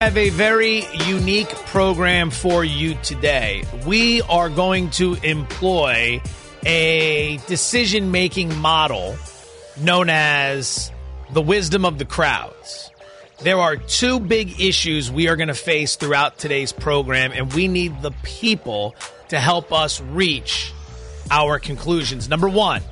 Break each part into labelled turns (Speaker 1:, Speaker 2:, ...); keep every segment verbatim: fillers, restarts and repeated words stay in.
Speaker 1: I have a very unique program for you today. We are going to employ a decision-making model known as the wisdom of the crowds. There are two big issues we are going to face throughout today's program, and we need the people to help us reach our conclusions. Number one,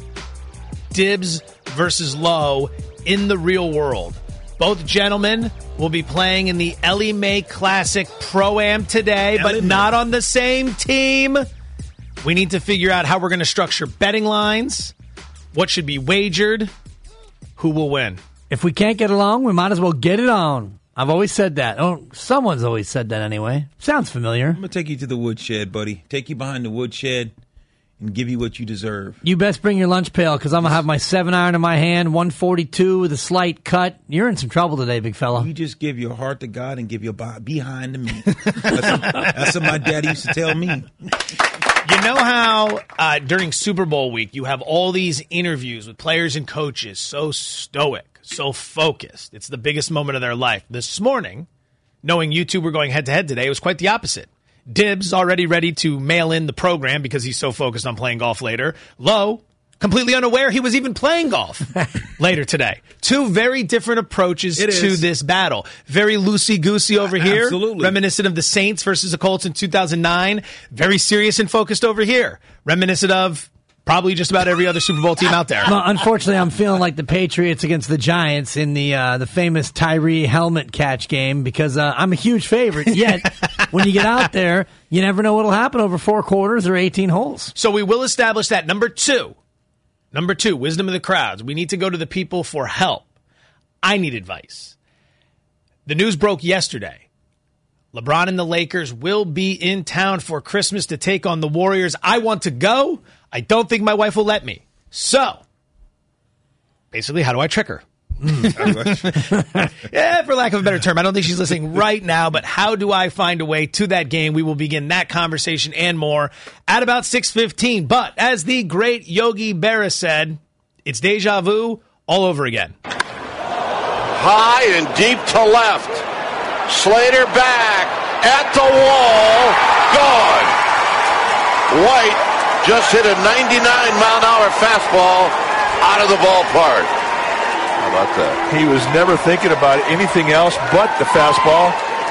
Speaker 1: Dibs versus Lowe in the real world. Both gentlemen will be playing in the Ellie Mae Classic Pro-Am today, but not on the same team. We need to figure out how we're going to structure betting lines, what should be wagered, who will win.
Speaker 2: If we can't get along, we might as well get it on. I've always said that. Oh, someone's always said that anyway. Sounds familiar.
Speaker 3: I'm going to take you to the woodshed, buddy. Take you behind the woodshed and give you what you deserve.
Speaker 2: You best bring your lunch pail, because I'm going to have my seven iron in my hand, one forty-two with a slight cut. You're in some trouble today, big fella.
Speaker 3: You just give your heart to God and give your behind to me. That's, that's what my daddy used to tell me.
Speaker 1: You know how uh, during Super Bowl week you have all these interviews with players and coaches, so stoic, so focused. It's the biggest moment of their life. This morning, knowing you two were going head-to-head today, it was quite the opposite. Dibs already ready to mail in the program because he's so focused on playing golf later. Lowe, completely unaware he was even playing golf later today. Two very different approaches
Speaker 3: It
Speaker 1: to
Speaker 3: is.
Speaker 1: this battle. Very loosey-goosey over here.
Speaker 3: Absolutely.
Speaker 1: Reminiscent of the Saints versus the Colts in two thousand nine. Very serious and focused over here. Reminiscent of probably just about every other Super Bowl team out there.
Speaker 2: Well, unfortunately, I'm feeling like the Patriots against the Giants in the uh, the famous Tyree helmet catch game, because uh, I'm a huge favorite. Yet, when you get out there, you never know what'll happen over four quarters or eighteen holes.
Speaker 1: So we will establish that. Number two. Number two, wisdom of the crowds. We need to go to the people for help. I need advice. The news broke yesterday. LeBron and the Lakers will be in town for Christmas to take on the Warriors. I want to go. I don't think my wife will let me. So, basically, how do I trick her? Yeah, for lack of a better term. I don't think she's listening right now, but how do I find a way to that game? We will begin that conversation and more at about six fifteen. But as the great Yogi Berra said, it's deja vu all over again.
Speaker 4: High and deep to left. Slater back at the wall. Gone. White just hit a ninety-nine mile an hour fastball out of the ballpark. How about that?
Speaker 5: He was never thinking about anything else but the fastball.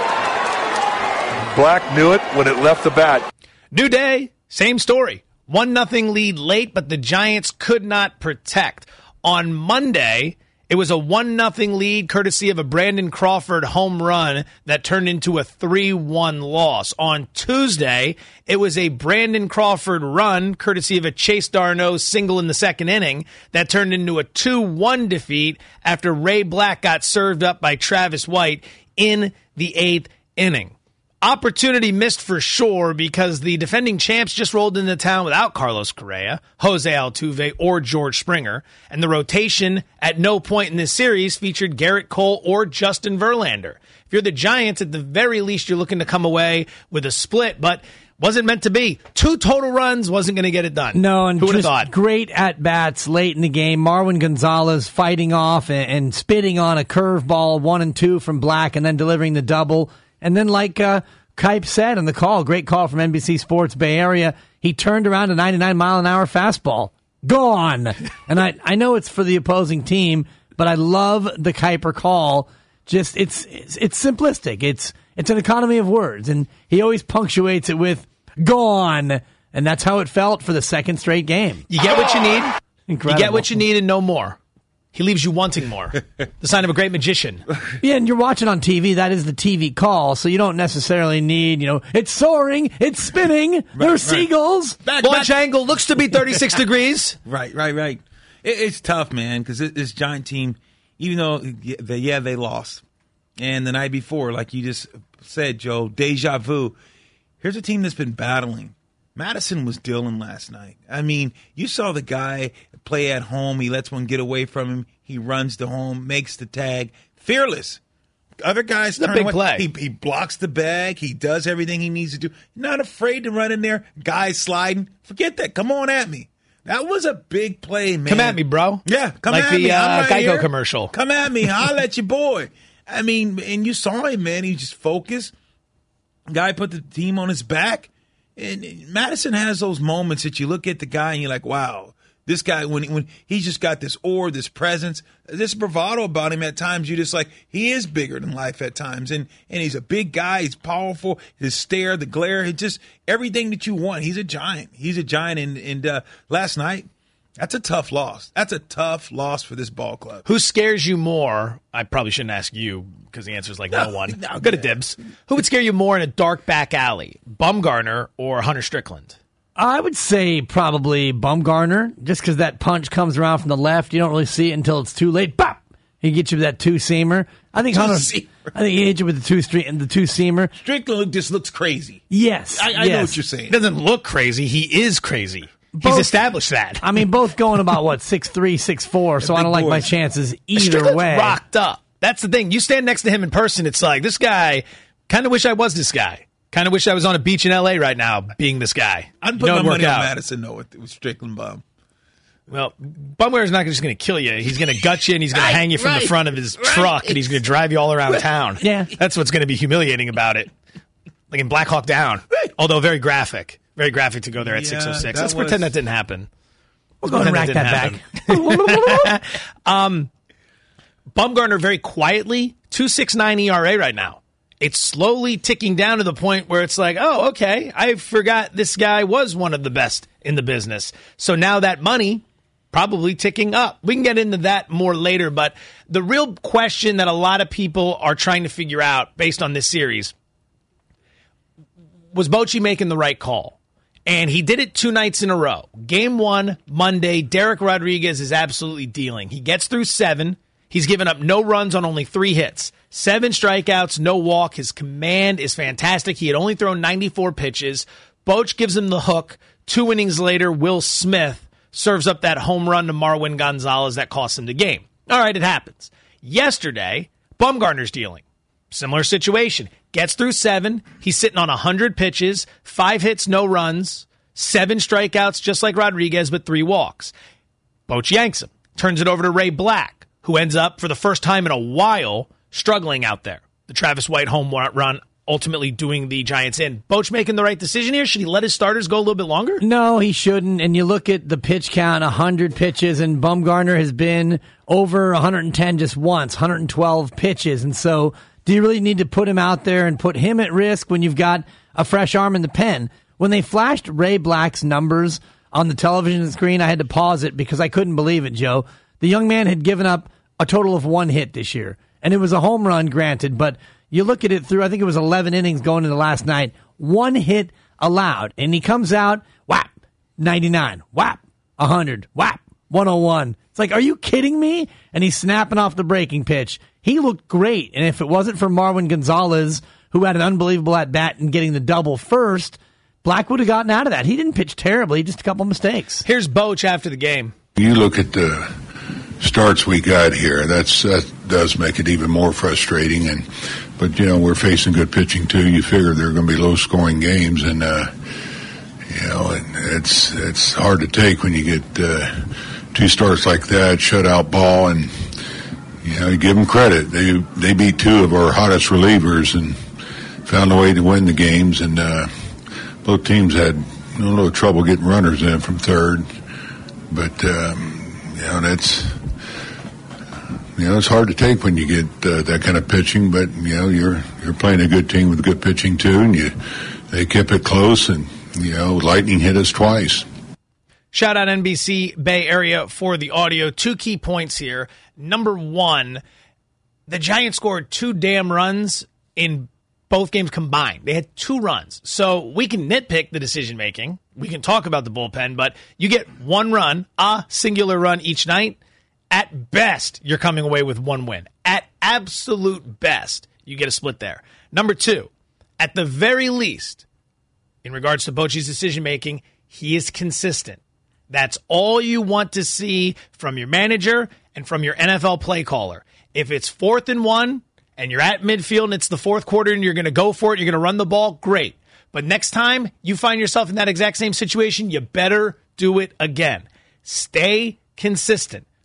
Speaker 5: Black knew it when it left the bat.
Speaker 1: New day, same story. One nothing lead late, but the Giants could not protect. On Monday, it was a one nothing lead courtesy of a Brandon Crawford home run that turned into a three one loss. On Tuesday, it was a Brandon Crawford run courtesy of a Chase Darno single in the second inning that turned into a two one defeat after Ray Black got served up by Travis White in the eighth inning. Opportunity missed for sure, because the defending champs just rolled into town without Carlos Correa, Jose Altuve, or George Springer, and the rotation at no point in this series featured Garrett Cole or Justin Verlander. If you're the Giants, at the very least, you're looking to come away with a split, but wasn't meant to be. Two total runs wasn't going to get it done.
Speaker 2: No, and
Speaker 1: who would have
Speaker 2: just
Speaker 1: thought?
Speaker 2: Great at-bats late in the game. Marwin Gonzalez fighting off and, and spitting on a curveball, one and two from Black, and then delivering the double. And then, like uh, Kipe said in the call, great call from N B C Sports Bay Area, he turned around a ninety-nine mile an hour fastball. Gone. And I, I know it's for the opposing team, but I love the Kuiper call. Just it's, it's it's simplistic. It's it's an economy of words, and he always punctuates it with gone, and that's how it felt for the second straight game.
Speaker 1: You get what you need.
Speaker 2: Incredible.
Speaker 1: You get what you need and no more. He leaves you wanting more. The sign of a great magician.
Speaker 2: Yeah, and you're watching on T V. That is the T V call, so you don't necessarily need, you know, it's soaring, it's spinning, right, there's right. seagulls.
Speaker 1: Back, Launch back. Angle looks to be thirty-six degrees.
Speaker 3: Right, right, right. It, it's tough, man, because this Giant team, even though, they, yeah, they lost. And the night before, like you just said, Joe, deja vu. Here's a team that's been battling. Madison was dealing last night. I mean, you saw the guy play at home. He lets one get away from him. He runs to home, makes the tag. Fearless. Other guys
Speaker 1: turn
Speaker 3: turn
Speaker 1: big
Speaker 3: away.
Speaker 1: Play.
Speaker 3: He, he blocks the bag. He does everything he needs to do. Not afraid to run in there. Guys sliding. Forget that. Come on at me. That was a big play, man.
Speaker 1: Come at me, bro.
Speaker 3: Yeah, come
Speaker 1: like
Speaker 3: at
Speaker 1: the,
Speaker 3: me.
Speaker 1: Like
Speaker 3: I'm
Speaker 1: the
Speaker 3: right
Speaker 1: uh, Geico
Speaker 3: here.
Speaker 1: commercial.
Speaker 3: Come at me. Holla at your boy. I mean, and you saw him, man. He just focused. Guy put the team on his back. And Madison has those moments that you look at the guy and you're like, wow, this guy, when when he's just got this aura, this presence, this bravado about him at times, you're just like, he is bigger than life at times. And and he's a big guy. He's powerful. His stare, the glare, it's just everything that you want. He's a giant. He's a giant. And, and uh, last night, that's a tough loss. That's a tough loss for this ball club.
Speaker 1: Who scares you more? I probably shouldn't ask you because the answer is like no, no one. No, Good at dibs. Who would scare you more in a dark back alley, Bumgarner or Hunter Strickland?
Speaker 2: I would say probably Bumgarner, just because that punch comes around from the left. You don't really see it until it's too late. Bop! He gets you with that two-seamer. I think Hunter. I think he hit you with the two street and the two-seamer.
Speaker 3: Strickland just looks crazy.
Speaker 2: Yes,
Speaker 3: I, I
Speaker 2: yes.
Speaker 3: know what you're saying.
Speaker 1: He doesn't look crazy. He is crazy.
Speaker 2: Both,
Speaker 1: He's established that.
Speaker 2: I mean, both going about, what, six three, six four, so I don't boys. like my chances either
Speaker 1: Strickland's
Speaker 2: way.
Speaker 1: rocked up. That's the thing. You stand next to him in person, it's like, this guy, kind of wish I was this guy. Kind of wish I was on a beach in L A right now being this guy.
Speaker 3: I'd put
Speaker 1: you know,
Speaker 3: my money
Speaker 1: out.
Speaker 3: on Madison, though, with, with Strickland Bum.
Speaker 1: Well, Bumgarner's not just going to kill you. He's going to gut you, and he's going
Speaker 3: right,
Speaker 1: to hang you from
Speaker 3: right,
Speaker 1: the front of his
Speaker 3: right.
Speaker 1: truck, and he's going to drive you all around
Speaker 3: right.
Speaker 1: town.
Speaker 2: Yeah.
Speaker 1: That's what's going to be humiliating about it. Like in Black Hawk Down.
Speaker 3: Right.
Speaker 1: Although very graphic. Very graphic to go there at
Speaker 3: Yeah,
Speaker 1: six oh six.
Speaker 3: that
Speaker 1: Let's
Speaker 3: was...
Speaker 1: pretend that didn't happen.
Speaker 2: We'll go and rack that back.
Speaker 1: um, Bumgarner very quietly, two point six nine E R A right now. It's slowly ticking down to the point where it's like, oh, okay, I forgot this guy was one of the best in the business. So now that money probably ticking up. We can get into that more later, but the real question that a lot of people are trying to figure out based on this series, was Bochy making the right call? And he did it two nights in a row. Game one, Monday, Derek Rodriguez is absolutely dealing. He gets through seven. He's given up no runs on only three hits. Seven strikeouts, no walk. His command is fantastic. He had only thrown ninety-four pitches. Boch gives him the hook. Two innings later, Will Smith serves up that home run to Marwin Gonzalez that costs him the game. All right, it happens. Yesterday, Bumgarner's dealing. Similar situation. Gets through seven. He's sitting on one hundred pitches, five hits, no runs, seven strikeouts, just like Rodriguez, but three walks. Boch yanks him. Turns it over to Ray Black, who ends up, for the first time in a while, struggling out there. The Travis White home run ultimately doing the Giants in. Boch making the right decision here? Should he let his starters go a little bit longer?
Speaker 2: No, he shouldn't. And you look at the pitch count, one hundred pitches, and Bumgarner has been over one hundred ten just once, one hundred twelve pitches. And so do you really need to put him out there and put him at risk when you've got a fresh arm in the pen? When they flashed Ray Black's numbers on the television screen, I had to pause it because I couldn't believe it, Joe. The young man had given up a total of one hit this year. And it was a home run, granted, but you look at it through, I think it was eleven innings going into last night, one hit allowed. And he comes out, whap, ninety-nine, whap, one hundred, whap, one oh one. It's like, are you kidding me? And he's snapping off the breaking pitch. He looked great. And if it wasn't for Marwin Gonzalez, who had an unbelievable at-bat and getting the double first, Black would have gotten out of that. He didn't pitch terribly, just a couple mistakes.
Speaker 1: Here's Boch after the game.
Speaker 6: You look at the starts we got here. That's that does make it even more frustrating. And but you know we're facing good pitching too. You figure they're going to be low-scoring games, and uh, you know and it's it's hard to take when you get uh, two starts like that, shutout ball, and you know you give them credit. They they beat two of our hottest relievers and found a way to win the games. And uh, both teams had a little trouble getting runners in from third, but um, you know that's. You know, it's hard to take when you get uh, that kind of pitching, but, you know, you're you're playing a good team with good pitching, too, and you they kept it close, and, you know, Lightning hit us twice.
Speaker 1: Shout out N B C Bay Area for the audio. Two key points here. Number one, the Giants scored two damn runs in both games combined. They had two runs. So we can nitpick the decision-making. We can talk about the bullpen, but you get one run, a singular run each night. At best, you're coming away with one win. At absolute best, you get a split there. Number two, at the very least, in regards to Bochy's decision-making, he is consistent. That's all you want to see from your manager and from your N F L play caller. If it's fourth and one and you're at midfield and it's the fourth quarter and you're going to go for it, you're going to run the ball, great. But next time you find yourself in that exact same situation, you better do it again. Stay consistent.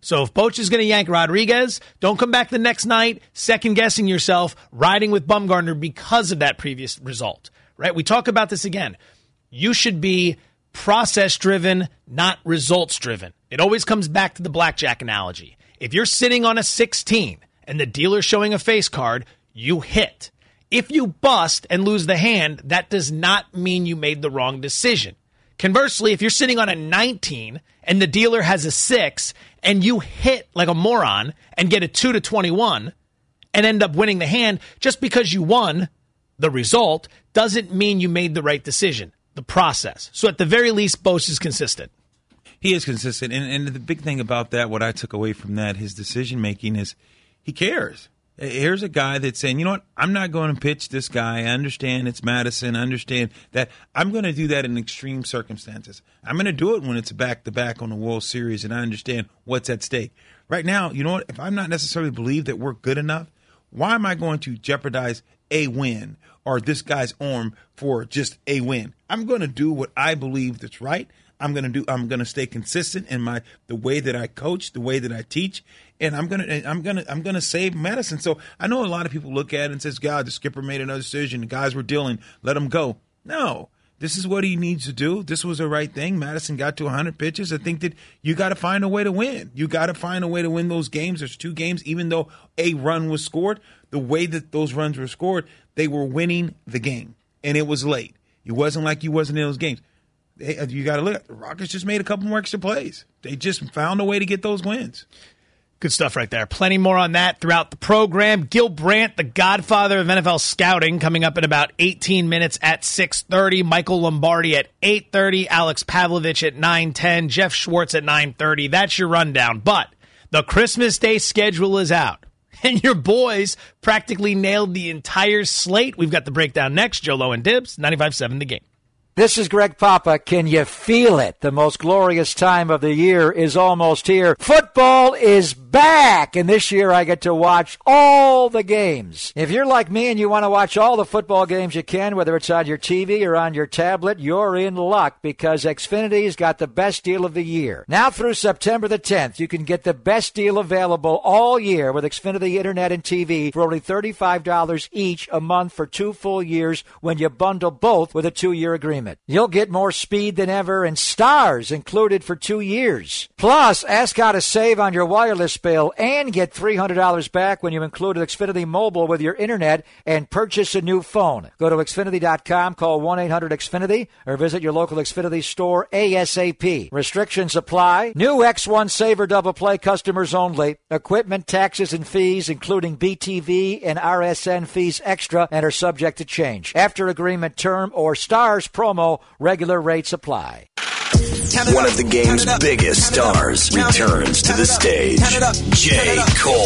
Speaker 1: So if Boch is going to yank Rodriguez, don't come back the next night second-guessing yourself, riding with Bumgarner because of that previous result, right? We talk about this again. You should be process-driven, not results-driven. It always comes back to the blackjack analogy. If you're sitting on a sixteen and the dealer's showing a face card, you hit. If you bust and lose the hand, that does not mean you made the wrong decision. Conversely, if you're sitting on a nineteen and the dealer has a six and you hit like a moron and get a two to twenty-one and end up winning the hand, just because you won the result doesn't mean you made the right decision, the process. So at the very least, Boch is consistent.
Speaker 3: He is consistent. And, and the big thing about that, what I took away from that, his decision-making is he cares. Here's a guy that's saying, you know what, I'm not going to pitch this guy. I understand it's Madison. I understand that I'm going to do that in extreme circumstances. I'm going to do it when it's back-to-back on the World Series, and I understand what's at stake. Right now, you know what, if I'm not necessarily believe that we're good enough, why am I going to jeopardize a win or this guy's arm for just a win? I'm going to do what I believe that's right. I'm going to do. I'm going to stay consistent in my the way that I coach, the way that I teach, and I'm going to. I'm going to. I'm going to save Madison. So I know a lot of people look at it and says, "God, the skipper made another decision. The guys were dealing. Let him go." No, this is what he needs to do. This was the right thing. Madison got to one hundred pitches. I think that you got to find a way to win. You got to find a way to win those games. There's two games, even though a run was scored. The way that those runs were scored, they were winning the game, and it was late. It wasn't like you wasn't in those games. They, you got to look at the Rockets just made a couple more extra plays. They just found a way to get those wins.
Speaker 1: Good stuff right there. Plenty more on that throughout the program. Gil Brandt, the godfather of N F L scouting, coming up in about eighteen minutes at six thirty. Michael Lombardi at eight thirty. Alex Pavlovich at nine ten. Jeff Schwartz at nine thirty. That's your rundown. But the Christmas Day schedule is out. And your boys practically nailed the entire slate. We've got the breakdown next. Joe Lowe and Dibs, ninety-five point seven The Game.
Speaker 7: This is Greg Papa. Can you feel it? The most glorious time of the year is almost here. Football is back, and this year I get to watch all the games. If you're like me and you want to watch all the football games you can, whether it's on your T V or on your tablet, you're in luck because Xfinity's got the best deal of the year. Now through September the tenth, you can get the best deal available all year with Xfinity Internet and T V for only thirty-five dollars each a month for two full years when you bundle both with a two-year agreement. You'll get more speed than ever and stars included for two years. Plus, ask how to save on your wireless bill and get three hundred dollars back when you include Xfinity Mobile with your internet and purchase a new phone. Go to Xfinity dot com, call one eight hundred X Finity, or visit your local Xfinity store ASAP. Restrictions apply. New X one Saver Double Play customers only. Equipment, taxes, and fees, including B T V and R S N fees extra, and are subject to change. After agreement term or stars promo, regular rates apply.
Speaker 8: One of the game's biggest stars returns to the stage. J. Cole.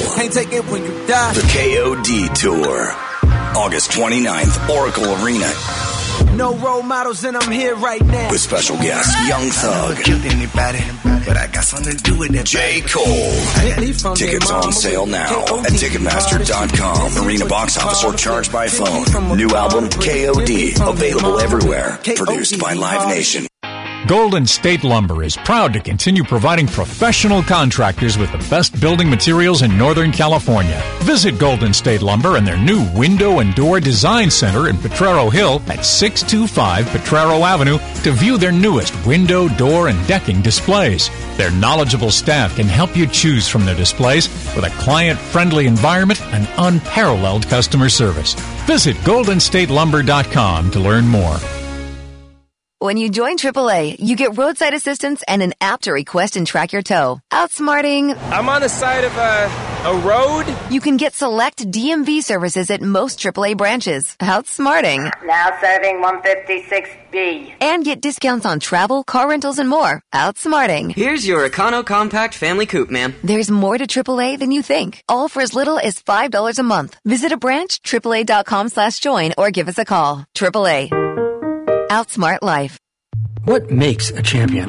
Speaker 8: The K O D Tour. August twenty-ninth, Oracle Arena.
Speaker 9: No role models and I'm here right now.
Speaker 8: With special guest, Young Thug.
Speaker 9: But I got something to do with it.
Speaker 8: J. Cole. Tickets on sale now at Ticketmaster dot com. Arena box office or charged by phone. New album, K O D. Available everywhere. Produced by Live Nation.
Speaker 10: Golden State Lumber is proud to continue providing professional contractors with the best building materials in Northern California. Visit Golden State Lumber and their new Window and Door Design Center in Potrero Hill at six two five Potrero Avenue to view their newest window, door, and decking displays. Their knowledgeable staff can help you choose from their displays with a client-friendly environment and unparalleled customer service. Visit golden state lumber dot com to learn more.
Speaker 11: When you join triple A, you get roadside assistance and an app to request and track your tow. Outsmarting.
Speaker 12: I'm on the side of a, a road.
Speaker 11: You can get select D M V services at most triple A branches. Outsmarting.
Speaker 13: Now serving one fifty-six B.
Speaker 11: And get discounts on travel, car rentals, and more. Outsmarting.
Speaker 14: Here's your Econo Compact Family Coupe, ma'am.
Speaker 11: There's more to triple A than you think. All for as little as five dollars a month. Visit a branch, triple A dot com slash join, or give us a call. triple A. Outsmart life.
Speaker 15: What makes a champion?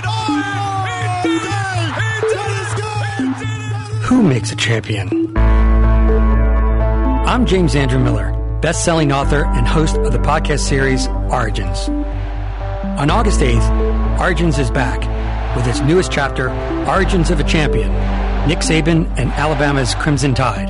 Speaker 15: Who makes a champion? I'm James Andrew Miller, best-selling author and host of the podcast series Origins. On August eighth, Origins is back, with its newest chapter, Origins of a Champion, Nick Saban and Alabama's Crimson Tide.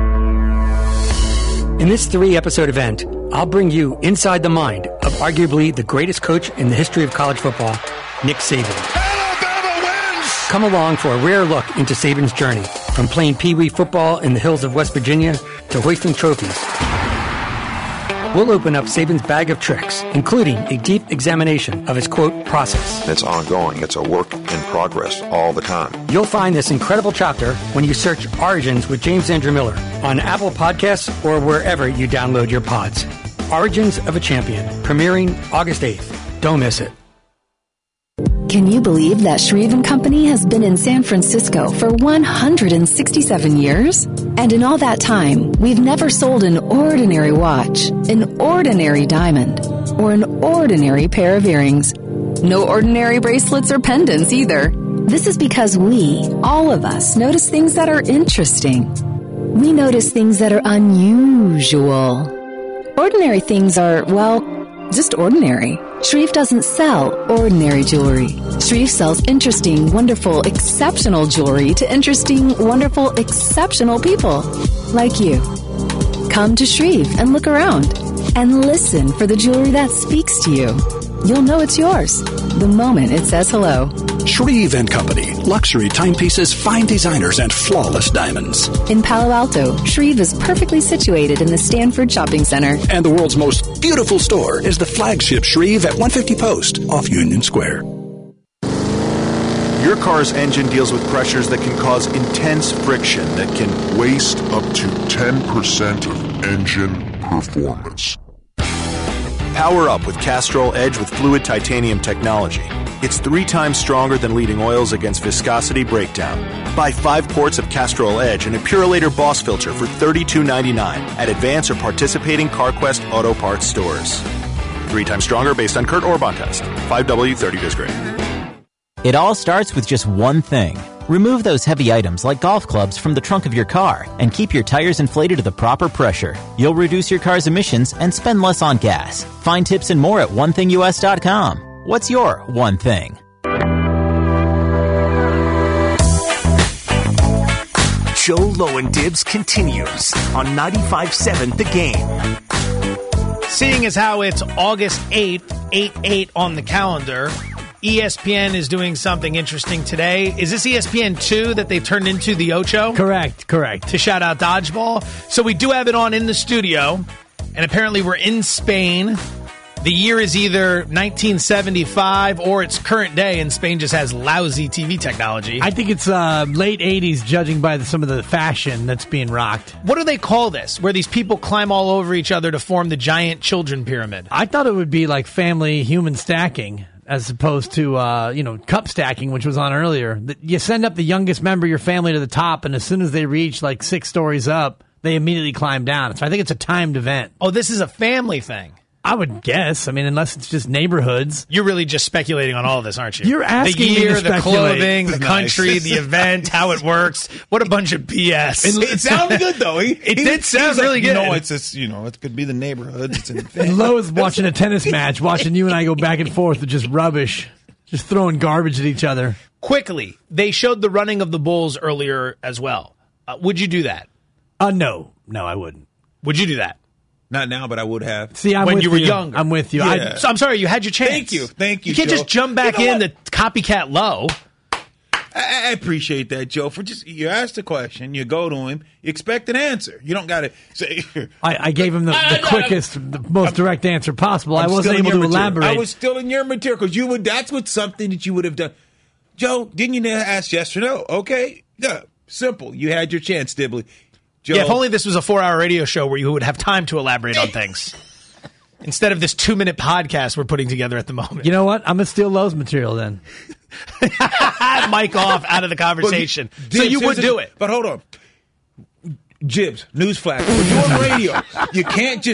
Speaker 15: In this three-episode event, I'll bring you inside the mind of arguably the greatest coach in the history of college football, Nick Saban. Alabama wins! Come along for a rare look into Saban's journey, from playing Pee Wee football in the hills of West Virginia to hoisting trophies. We'll open up Saban's bag of tricks, including a deep examination of his, quote, process.
Speaker 16: It's ongoing. It's a work in progress all the time.
Speaker 15: You'll find this incredible chapter when you search Origins with James Andrew Miller on Apple Podcasts or wherever you download your pods. Origins of a Champion, premiering August eighth. Don't miss it.
Speaker 17: Can you believe that Shreve and Company has been in San Francisco for one hundred sixty-seven years? And in all that time, we've never sold an ordinary watch, an ordinary diamond, or an ordinary pair of earrings. No ordinary bracelets or pendants either. This is because we, all of us, notice things that are interesting. We notice things that are unusual. Ordinary things are, well, just ordinary. Shreve doesn't sell ordinary jewelry. Shreve sells interesting, wonderful, exceptional jewelry to interesting, wonderful, exceptional people like you. Come to Shreve and look around and listen for the jewelry that speaks to you. You'll know it's yours the moment it says hello.
Speaker 18: Shreve and Company. Luxury timepieces, fine designers, and flawless diamonds.
Speaker 17: In Palo Alto, Shreve is perfectly situated in the Stanford Shopping Center.
Speaker 18: And the world's most beautiful store is the flagship Shreve at one fifty Post off Union Square.
Speaker 19: Your car's engine deals with pressures that can cause intense friction that can
Speaker 20: waste up to ten percent of engine performance.
Speaker 19: Power up with Castrol Edge with fluid titanium technology. It's three times stronger than leading oils against viscosity breakdown. Buy five quarts of Castrol Edge and a Purolator Boss filter for thirty-two ninety-nine at Advance or participating CarQuest Auto Parts stores. Three times stronger based on Kurt Orban test. five W thirty disc rating.
Speaker 21: It all starts with just one thing. Remove those heavy items like golf clubs from the trunk of your car and keep your tires inflated to the proper pressure. You'll reduce your car's emissions and spend less on gas. Find tips and more at one thing U S dot com. What's your one thing?
Speaker 22: Joe Lowendibs continues on ninety-five point seven The Game.
Speaker 1: Seeing as how it's August eighth, eight eight on the calendar, E S P N is doing something interesting today. Is this E S P N two that they turned into the Ocho?
Speaker 2: Correct, correct.
Speaker 1: To shout out Dodgeball. So we do have it on in the studio, and apparently we're in Spain. The year is either nineteen seventy-five or it's current day, and Spain just has lousy T V technology.
Speaker 2: I think it's uh, late eighties, judging by the, some of the fashion that's being rocked.
Speaker 1: What do they call this, where these people climb all over each other to form the giant children pyramid?
Speaker 2: I thought it would be like family human stacking, as opposed to, uh, you know, cup stacking, which was on earlier. You send up the youngest member of your family to the top, and as soon as they reach like six stories up, they immediately climb down. So I think it's a timed event.
Speaker 1: Oh, this is a family thing.
Speaker 2: I would guess. I mean, unless it's just neighborhoods.
Speaker 1: You're really just speculating on all of this, aren't you?
Speaker 2: You're asking
Speaker 1: the year,
Speaker 2: me to
Speaker 1: the
Speaker 2: speculate.
Speaker 1: clothing, the
Speaker 3: Nice.
Speaker 1: country, the event, how it works. What a bunch of B S.
Speaker 3: It, it sounded good though. He,
Speaker 1: It
Speaker 3: he-
Speaker 1: did sound
Speaker 3: he was
Speaker 1: really
Speaker 3: like,
Speaker 1: good.
Speaker 3: You know, it's this, you know, it could be the neighborhood. It's an
Speaker 2: And Lowe's watching a tennis match, watching you and I go back and forth with just rubbish, just throwing garbage at each other.
Speaker 1: Quickly, they showed the running of the bulls earlier as well. Uh, would you do that?
Speaker 2: Uh, no. No, I wouldn't.
Speaker 1: Would you do that?
Speaker 3: Not now, but I would have.
Speaker 2: See, I'm
Speaker 1: when
Speaker 2: with
Speaker 1: you were
Speaker 2: you.
Speaker 1: younger.
Speaker 2: I'm with you.
Speaker 3: Yeah.
Speaker 2: I,
Speaker 1: So I'm sorry, you had your chance.
Speaker 3: Thank you. Thank you,
Speaker 1: You can't
Speaker 3: Joe.
Speaker 1: just jump back
Speaker 3: You know
Speaker 1: in
Speaker 3: what?
Speaker 1: the copycat low.
Speaker 3: I, I appreciate that, Joe. For just you ask a question, you go to him, you expect an answer. You don't got to say.
Speaker 2: I, I gave him the, the quickest, the most direct answer possible.
Speaker 3: I'm
Speaker 2: I wasn't
Speaker 3: still in
Speaker 2: able to
Speaker 3: your material.
Speaker 2: elaborate.
Speaker 3: I was still in your material because you would. That's what something that you would have done. Joe, didn't you ask yes or no? Okay, yeah, simple. You had your chance, Dibley. Joe,
Speaker 1: Yeah, if only this was a four-hour radio show where you would have time to elaborate on things. Instead of this two-minute podcast we're putting together at the moment.
Speaker 2: You know what? I'm going to steal Lowe's material then.
Speaker 1: Mic off, out of the conversation.
Speaker 3: But,
Speaker 1: so
Speaker 3: Jibs,
Speaker 1: you would
Speaker 3: here's
Speaker 1: do
Speaker 3: the-
Speaker 1: it.
Speaker 3: But hold on. Jibs, newsflash. When you're on radio, you can't just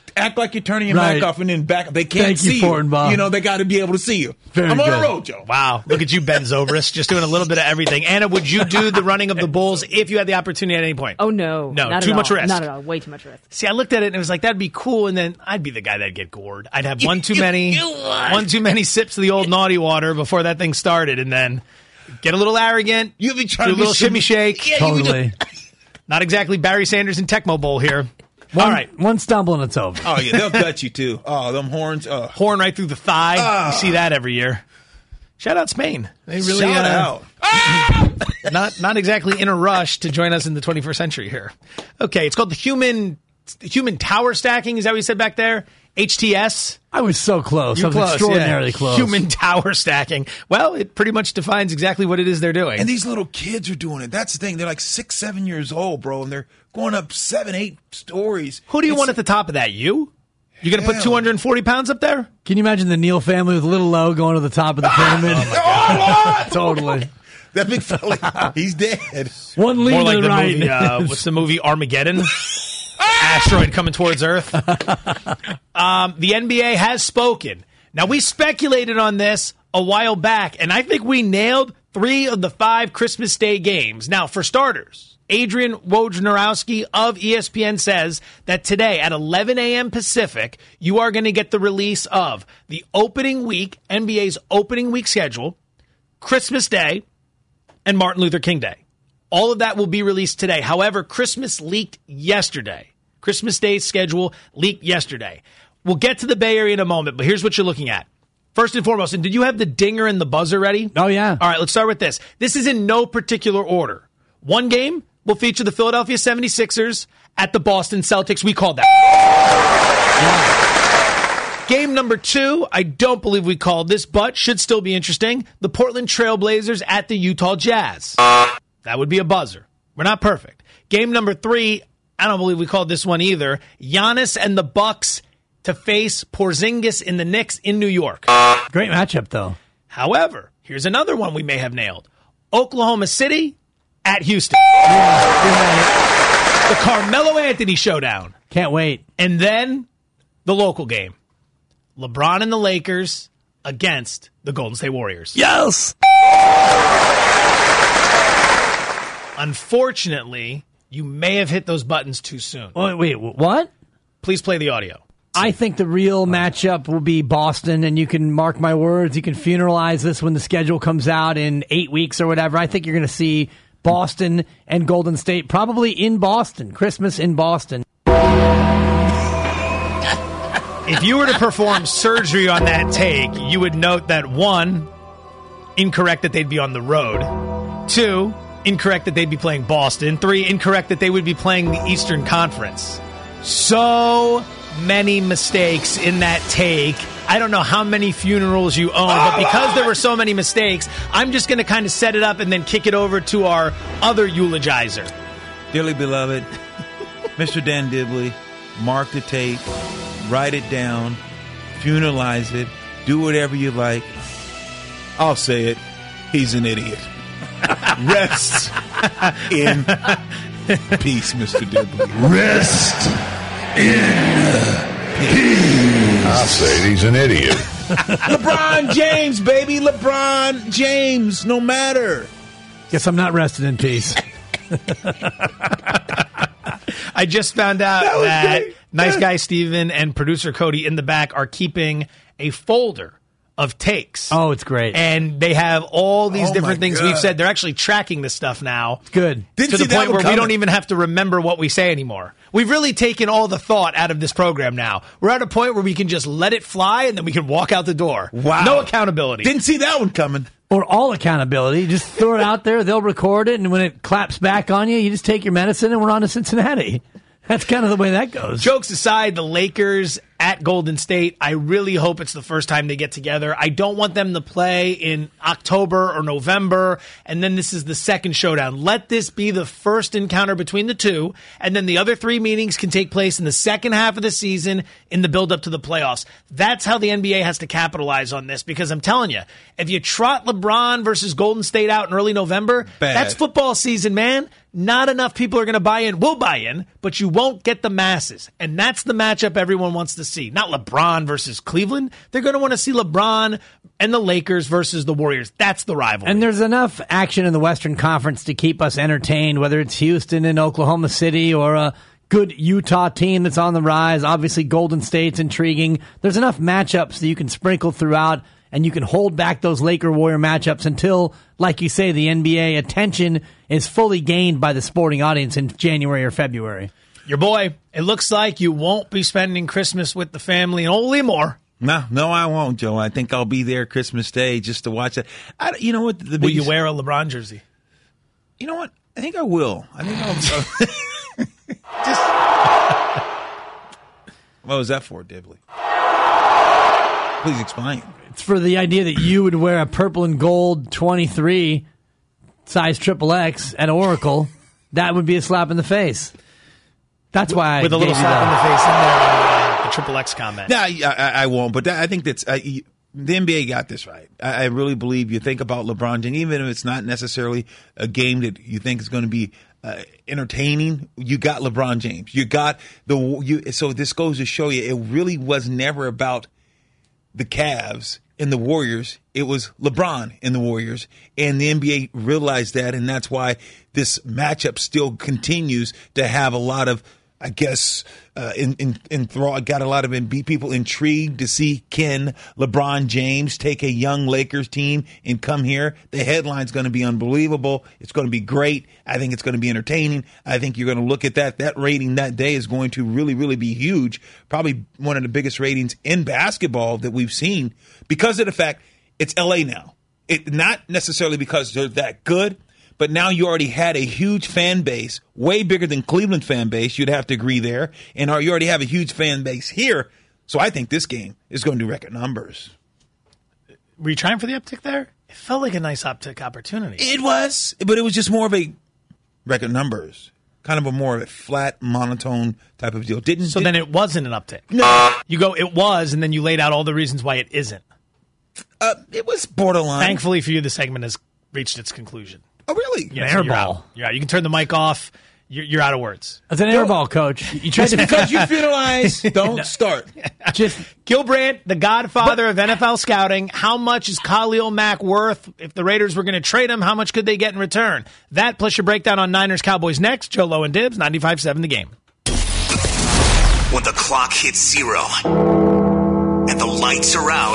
Speaker 3: act like you're turning your
Speaker 2: Right.
Speaker 3: mic off and then back. They can't
Speaker 2: Thank
Speaker 3: see
Speaker 2: you, Fortenbaugh.
Speaker 3: You know, they got to be able to see you.
Speaker 2: Very
Speaker 3: I'm on
Speaker 2: good.
Speaker 3: the road, Joe.
Speaker 1: Wow. Look at you, Ben Zobrist, just doing a little bit of everything. Anna, would you do the running of the bulls if you had the opportunity at any point?
Speaker 4: Oh, no.
Speaker 1: No,
Speaker 4: not
Speaker 1: too
Speaker 4: at
Speaker 1: much
Speaker 4: all.
Speaker 1: risk.
Speaker 4: Not at all. Way too much risk.
Speaker 1: See, I looked at it and it was like, that'd be cool. And then I'd be the guy that'd get gored. I'd have one too many, one too many sips of the old naughty water before that thing started. And then get a little arrogant.
Speaker 3: You'd be trying
Speaker 1: do a
Speaker 3: to be
Speaker 1: little shimmy
Speaker 3: shimmy-
Speaker 1: shake.
Speaker 3: Yeah, you would
Speaker 2: Totally.
Speaker 1: Not exactly Barry Sanders and Tecmo Bowl here.
Speaker 2: One,
Speaker 1: All right.
Speaker 2: One stumble and it's over.
Speaker 3: Oh, yeah, they'll gut you, too. Oh, them horns. Oh.
Speaker 1: Horn right through the thigh.
Speaker 3: Ah.
Speaker 1: You see that every year. Shout out Spain. They really
Speaker 3: Shout
Speaker 1: uh,
Speaker 3: out.
Speaker 1: not not exactly in a rush to join us in the twenty-first century here. Okay, it's called the human human tower stacking. Is that what you said back there? H T S.
Speaker 2: I was so close.
Speaker 1: You're
Speaker 2: I was
Speaker 1: close,
Speaker 2: extraordinarily
Speaker 1: yeah.
Speaker 2: close.
Speaker 1: Human tower stacking. Well, it pretty much defines exactly what it is they're doing.
Speaker 3: And these little kids are doing it. That's the thing. They're like six, seven years old, bro, and they're going up seven, eight stories.
Speaker 1: Who do you
Speaker 3: It's-
Speaker 1: want at the top of that? You? You're going to put
Speaker 3: Hell.
Speaker 1: two hundred forty pounds up there?
Speaker 2: Can you imagine the Neal family with little Low going to the top of the pyramid?
Speaker 3: Oh,
Speaker 2: Totally.
Speaker 3: that big fella, he's dead.
Speaker 2: One lean
Speaker 1: More
Speaker 2: to
Speaker 1: like
Speaker 2: the,
Speaker 1: the
Speaker 2: right.
Speaker 1: movie, uh, what's the movie, Armageddon? Asteroid coming towards Earth. Um, the N B A has spoken. Now, we speculated on this a while back, and I think we nailed three of the five Christmas Day games. Now, for starters, Adrian Wojnarowski of E S P N says that today at eleven a.m. Pacific, you are going to get the release of the opening week, N B A's opening week schedule, Christmas Day, and Martin Luther King Day. All of that will be released today. However, Christmas leaked yesterday. Christmas Day's schedule leaked yesterday. We'll get to the Bay Area in a moment, but here's what you're looking at. First and foremost, and did you have the dinger and the buzzer ready?
Speaker 2: Oh, yeah.
Speaker 1: All right, let's start with this. This is in no particular order. One game will feature the Philadelphia seventy-sixers at the Boston Celtics. We called that. Yeah. Game number two, I don't believe we called this, but should still be interesting. The Portland Trailblazers at the Utah Jazz. That would be a buzzer. We're not perfect. Game number three, I don't believe we called this one either. Giannis and the Bucks to face Porzingis in the Knicks in New York.
Speaker 2: Great matchup, though.
Speaker 1: However, here's another one we may have nailed. Oklahoma City at Houston. The Carmelo Anthony showdown.
Speaker 2: Can't wait.
Speaker 1: And then the local game. LeBron and the Lakers against the Golden State Warriors.
Speaker 2: Yes!
Speaker 1: Unfortunately, you may have hit those buttons too soon.
Speaker 2: Wait, wait, what?
Speaker 1: Please play the audio.
Speaker 2: I think the real matchup will be Boston, and you can mark my words. You can funeralize this when the schedule comes out in eight weeks or whatever. I think you're going to see Boston and Golden State probably in Boston. Christmas in Boston.
Speaker 1: If you were to perform surgery on that take, you would note that one, incorrect that they'd be on the road. Two, incorrect that they'd be playing Boston. Three, incorrect that they would be playing the Eastern Conference. So many mistakes in that take. I don't know how many funerals you own, but because there were so many mistakes, I'm just going to kind of set it up and then kick it over to our other eulogizer.
Speaker 3: Dearly beloved, Mister Dan Dibley, mark the tape, write it down, funeralize it, do whatever you like. I'll say it. He's an idiot. Rest in peace, Mister Dibley.
Speaker 6: Rest in peace. I'll say it, he's an idiot.
Speaker 3: LeBron James, baby. LeBron James, no matter.
Speaker 2: Guess I'm not resting in peace.
Speaker 1: I just found out
Speaker 3: That was
Speaker 1: that
Speaker 3: great.
Speaker 1: nice guy Steven and producer Cody in the back are keeping a folder of takes.
Speaker 2: Oh, it's great.
Speaker 1: And they have all these
Speaker 3: Oh,
Speaker 1: different
Speaker 3: my
Speaker 1: things
Speaker 3: God.
Speaker 1: we've said. They're actually tracking this stuff now.
Speaker 2: Good.
Speaker 3: Didn't
Speaker 1: to
Speaker 3: see
Speaker 1: the
Speaker 3: that
Speaker 1: point
Speaker 3: one
Speaker 1: where we
Speaker 3: coming.
Speaker 1: don't even have to remember what we say anymore. We've really taken all the thought out of this program now. We're at a point where we can just let it fly and then we can walk out the door.
Speaker 3: Wow.
Speaker 1: No accountability.
Speaker 3: Didn't see that one coming.
Speaker 2: Or all accountability. Just throw it out there. They'll record it. And when it claps back on you, you just take your medicine and we're on to Cincinnati. That's kind of the way that goes.
Speaker 1: Jokes aside, the Lakers at Golden State. I really hope it's the first time they get together. I don't want them to play in October or November, and then this is the second showdown. Let this be the first encounter between the two, and then the other three meetings can take place in the second half of the season in the build-up to the playoffs. That's how the N B A has to capitalize on this, because I'm telling you, if you trot LeBron versus Golden State out in early November,
Speaker 3: Bad.
Speaker 1: That's football season, man. Not enough people are going to buy in. We'll buy in, but you won't get the masses. And that's the matchup everyone wants to see. Not LeBron versus Cleveland. They're going to want to see LeBron and the Lakers versus the Warriors. That's the rivalry.
Speaker 2: And there's enough action in the Western Conference to keep us entertained, whether it's Houston and Oklahoma City or a good Utah team that's on the rise. Obviously, Golden State's intriguing. There's enough matchups that you can sprinkle throughout, and you can hold back those Laker-Warrior matchups until, like you say, the N B A attention is fully gained by the sporting audience in January or February.
Speaker 1: Your boy, it looks like you won't be spending Christmas with the family in Old Leamore.
Speaker 3: No, no, I won't, Joe. I think I'll be there Christmas Day just to watch it. I, you know what? The
Speaker 1: will biggest, you wear a LeBron jersey?
Speaker 3: You know what? I think I will. I think I'll. just. What was that for, Dibley? Please explain.
Speaker 2: It's for the idea that you would wear a purple and gold twenty-three size triple X at Oracle. That would be a slap in the face. That's why I
Speaker 1: with a little slap in the face in there on the triple X comment.
Speaker 3: No, I, I won't. But that, I think that's uh, the N B A got this right. I, I really believe you think about LeBron James, even if it's not necessarily a game that you think is going to be uh, entertaining. You got LeBron James. You got the you. So this goes to show you, it really was never about the Cavs and the Warriors. It was LeBron and the Warriors, and the N B A realized that, and that's why this matchup still continues to have a lot of, I guess, uh, in in, in got a lot of people intrigued to see, can LeBron James take a young Lakers team and come here? The headline's going to be unbelievable. It's going to be great. I think it's going to be entertaining. I think you're going to look at that. That rating that day is going to really, really be huge. Probably one of the biggest ratings in basketball that we've seen, because of the fact it's L A now. It not necessarily because they're that good, but now you already had a huge fan base, way bigger than Cleveland fan base. You'd have to agree there. And you already have a huge fan base here. So I think this game is going to do record numbers.
Speaker 1: Were you trying for the uptick there? It felt like a nice uptick opportunity.
Speaker 3: It was, but it was just more of a record numbers. Kind of a more of a flat, monotone type of deal. Didn't
Speaker 1: So
Speaker 3: did,
Speaker 1: then it wasn't an uptick.
Speaker 3: No.
Speaker 1: You go, it was, and then you laid out all the reasons why it isn't.
Speaker 3: Uh, it was borderline.
Speaker 1: Thankfully for you, the segment has reached its conclusion.
Speaker 3: Oh, really?
Speaker 1: Yes,
Speaker 2: an air
Speaker 1: you're
Speaker 2: ball.
Speaker 1: Out. You're out. You can turn the mic off. You're, you're out of words.
Speaker 2: It's an air ball, Coach. You tried to
Speaker 3: because you penalize. Don't no. start.
Speaker 1: Just Gilbrandt, the godfather but, of N F L scouting. How much is Khalil Mack worth? If the Raiders were going to trade him, how much could they get in return? That plus your breakdown on Niners Cowboys next. Joe Lowe and Dibs, ninety-five seven The Game.
Speaker 22: When the clock hits zero and the lights are out,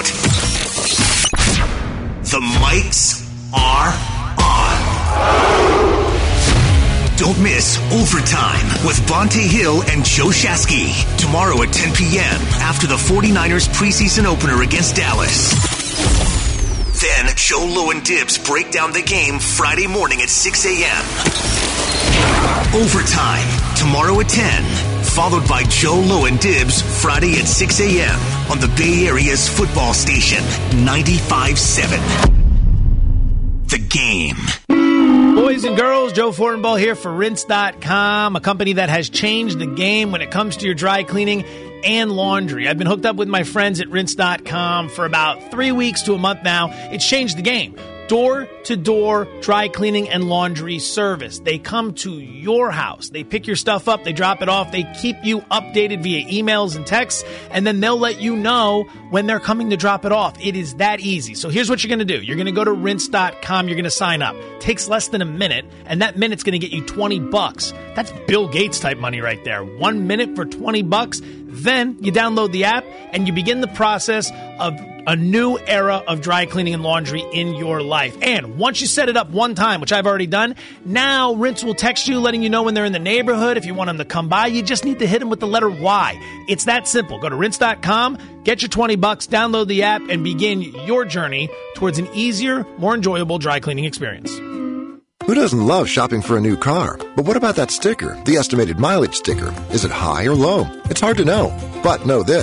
Speaker 22: the mics are on. Don't miss Overtime with Bonte Hill and Joe Shasky. Tomorrow at ten p.m. after the 49ers preseason opener against Dallas. Then Joe Lowe and Dibs break down the game Friday morning at six a.m. Overtime tomorrow at ten. Followed by Joe Lowe and Dibs Friday at six a.m. on the Bay Area's football station, ninety-five seven. The Game.
Speaker 1: Boys and girls, Joe Fortenbaugh here for Rinse dot com, a company that has changed the game when it comes to your dry cleaning and laundry. I've been hooked up with my friends at Rinse dot com for about three weeks to a month now. It's changed the game. Door-to-door dry cleaning and laundry service. They come to your house. They pick your stuff up. They drop it off. They keep you updated via emails and texts, and then they'll let you know when they're coming to drop it off. It is that easy. So here's what you're going to do. You're going to go to Rinse dot com. You're going to sign up. It takes less than a minute, and that minute's going to get you twenty bucks. That's Bill Gates type money right there. One minute for twenty bucks. Then you download the app, and you begin the process of a new era of dry cleaning and laundry in your life. And once you set it up one time, which I've already done, now Rinse will text you letting you know when they're in the neighborhood. If you want them to come by, you just need to hit them with the letter Y. It's that simple. Go to Rinse dot com, get your twenty bucks, download the app, and begin your journey towards an easier, more enjoyable dry cleaning experience.
Speaker 4: Who doesn't love shopping for a new car? But what about that sticker, the estimated mileage sticker? Is it high or low? It's hard to know. But know this,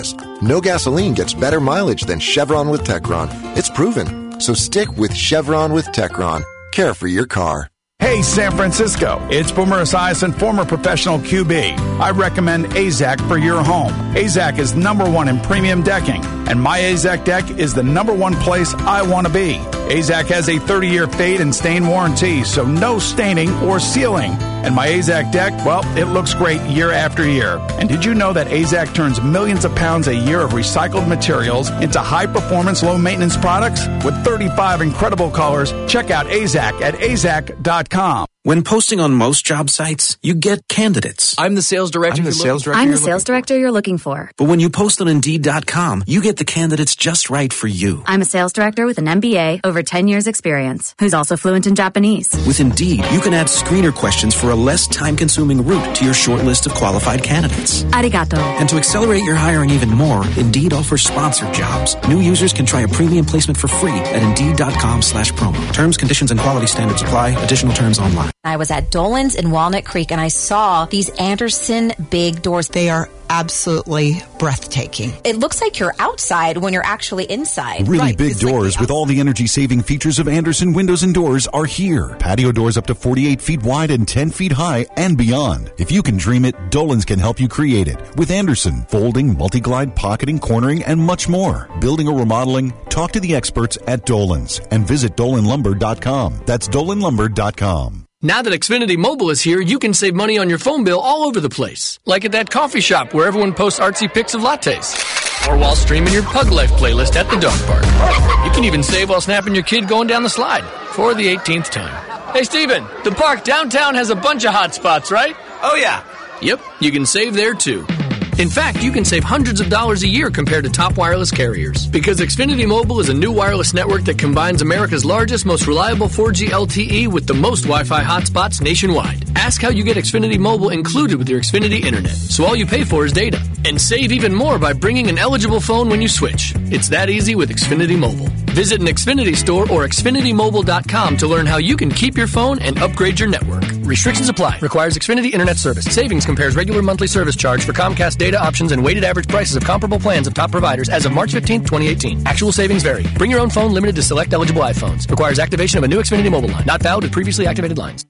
Speaker 4: No gasoline gets better mileage than Chevron with Techron. It's proven. So stick with Chevron with Techron. Care for your car.
Speaker 5: Hey, San Francisco, it's Boomer Esiason, former professional Q B. I recommend A Z A C for your home. A Z A C is number one in premium decking, and my A Z A C deck is the number one place I want to be. A Z A C has a thirty-year fade and stain warranty, so no staining or sealing. And my A Z A C deck, well, it looks great year after year. And did you know that A Z A C turns millions of pounds a year of recycled materials into high-performance, low-maintenance products? With thirty-five incredible colors, check out A Z A C at A Z A C dot com.
Speaker 7: When posting on most job sites, you get candidates.
Speaker 23: I'm the sales director.
Speaker 7: I'm the sales director.
Speaker 24: I'm the sales director you're looking for.
Speaker 7: But when you post on Indeed dot com, you get the candidates just right for you.
Speaker 24: I'm a sales director with an M B A, over ten years experience, who's also fluent in Japanese.
Speaker 7: With Indeed, you can add screener questions for a less time-consuming route to your short list of qualified candidates.
Speaker 24: Arigato.
Speaker 7: And to accelerate your hiring even more, Indeed offers sponsored jobs. New users can try a premium placement for free at Indeed dot com slash promo. Terms, conditions, and quality standards apply. Additional terms online.
Speaker 25: I was at Dolan's in Walnut Creek and I saw these Anderson big doors.
Speaker 26: They are absolutely breathtaking.
Speaker 25: It looks like you're outside when you're actually inside.
Speaker 27: Really
Speaker 25: right.
Speaker 27: big
Speaker 25: it's
Speaker 27: doors
Speaker 25: like
Speaker 27: with all the energy-saving features of Anderson windows and doors are here. Patio doors up to forty-eight feet wide and ten feet high and beyond. If you can dream it, Dolan's can help you create it. With Anderson, folding, multi-glide, pocketing, cornering, and much more. Building or remodeling, talk to the experts at Dolan's and visit Dolan Lumber dot com. That's Dolan Lumber dot com.
Speaker 28: Now that Xfinity Mobile is here, you can save money on your phone bill all over the place. Like at that coffee shop where everyone posts artsy pics of lattes. Or while streaming your Pug Life playlist at the dog park. You can even save while snapping your kid going down the slide for the eighteenth time. Hey, Steven, the park downtown has a bunch of hot spots, right?
Speaker 29: Oh, yeah.
Speaker 28: Yep, you can save there, too. In fact, you can save hundreds of dollars a year compared to top wireless carriers. Because Xfinity Mobile is a new wireless network that combines America's largest, most reliable four G L T E with the most Wi-Fi hotspots nationwide. Ask how you get Xfinity Mobile included with your Xfinity Internet. So all you pay for is data. And save even more by bringing an eligible phone when you switch. It's that easy with Xfinity Mobile. Visit an Xfinity store or Xfinity Mobile dot com to learn how you can keep your phone and upgrade your network. Restrictions apply. Requires Xfinity Internet service. Savings compares regular monthly service charge for Comcast data options and weighted average prices of comparable plans of top providers as of March fifteenth, twenty eighteen. Actual savings vary. Bring your own phone limited to select eligible iPhones. Requires activation of a new Xfinity mobile line. Not valid with previously activated lines.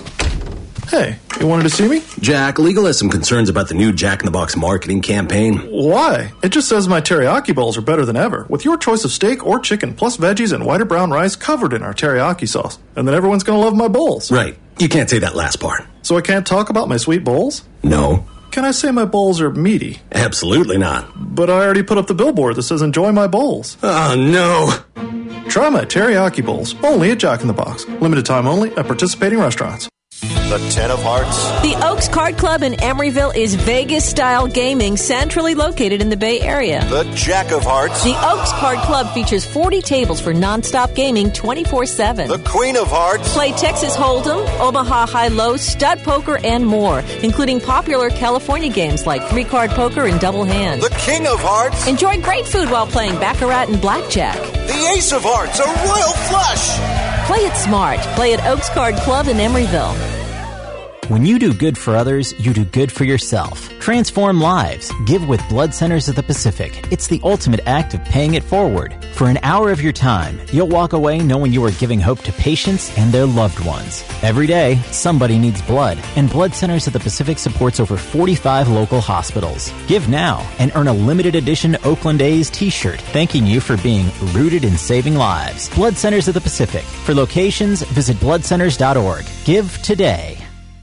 Speaker 30: Hey, you wanted to see me?
Speaker 31: Jack, Legal has some concerns about the new Jack in the Box marketing campaign.
Speaker 30: Why? It just says my teriyaki bowls are better than ever, with your choice of steak or chicken, plus veggies and white or brown rice covered in our teriyaki sauce. And then everyone's going to love my bowls.
Speaker 31: Right. You can't say that last part.
Speaker 30: So I can't talk about my sweet bowls?
Speaker 31: No.
Speaker 30: Can I say my bowls are meaty?
Speaker 31: Absolutely not.
Speaker 30: But I already put up the billboard that says enjoy my bowls.
Speaker 31: Oh, no.
Speaker 30: Try my teriyaki bowls, only at Jack in the Box. Limited time only at participating restaurants.
Speaker 32: The Ten of Hearts.
Speaker 33: The Oaks Card Club in Emeryville is Vegas-style gaming, centrally located in the Bay Area.
Speaker 32: The Jack of Hearts.
Speaker 33: The Oaks Card Club features forty tables for nonstop gaming twenty-four seven.
Speaker 32: The Queen of Hearts.
Speaker 33: Play Texas Hold'em, Omaha High-Low, stud poker, and more, including popular California games like three-card poker and double hand.
Speaker 32: The King of Hearts.
Speaker 33: Enjoy great food while playing Baccarat and Blackjack.
Speaker 32: The Ace of Hearts, a royal flush.
Speaker 33: Play it smart. Play at Oaks Card Club in Emeryville.
Speaker 21: When you do good for others, you do good for yourself. Transform lives. Give with Blood Centers of the Pacific. It's the ultimate act of paying it forward. For an hour of your time, you'll walk away knowing you are giving hope to patients and their loved ones. Every day, somebody needs blood, and Blood Centers of the Pacific supports over forty-five local hospitals. Give now and earn a limited edition Oakland A's t-shirt thanking you for being rooted in saving lives. Blood Centers of the Pacific. For locations, visit blood centers dot org. Give today.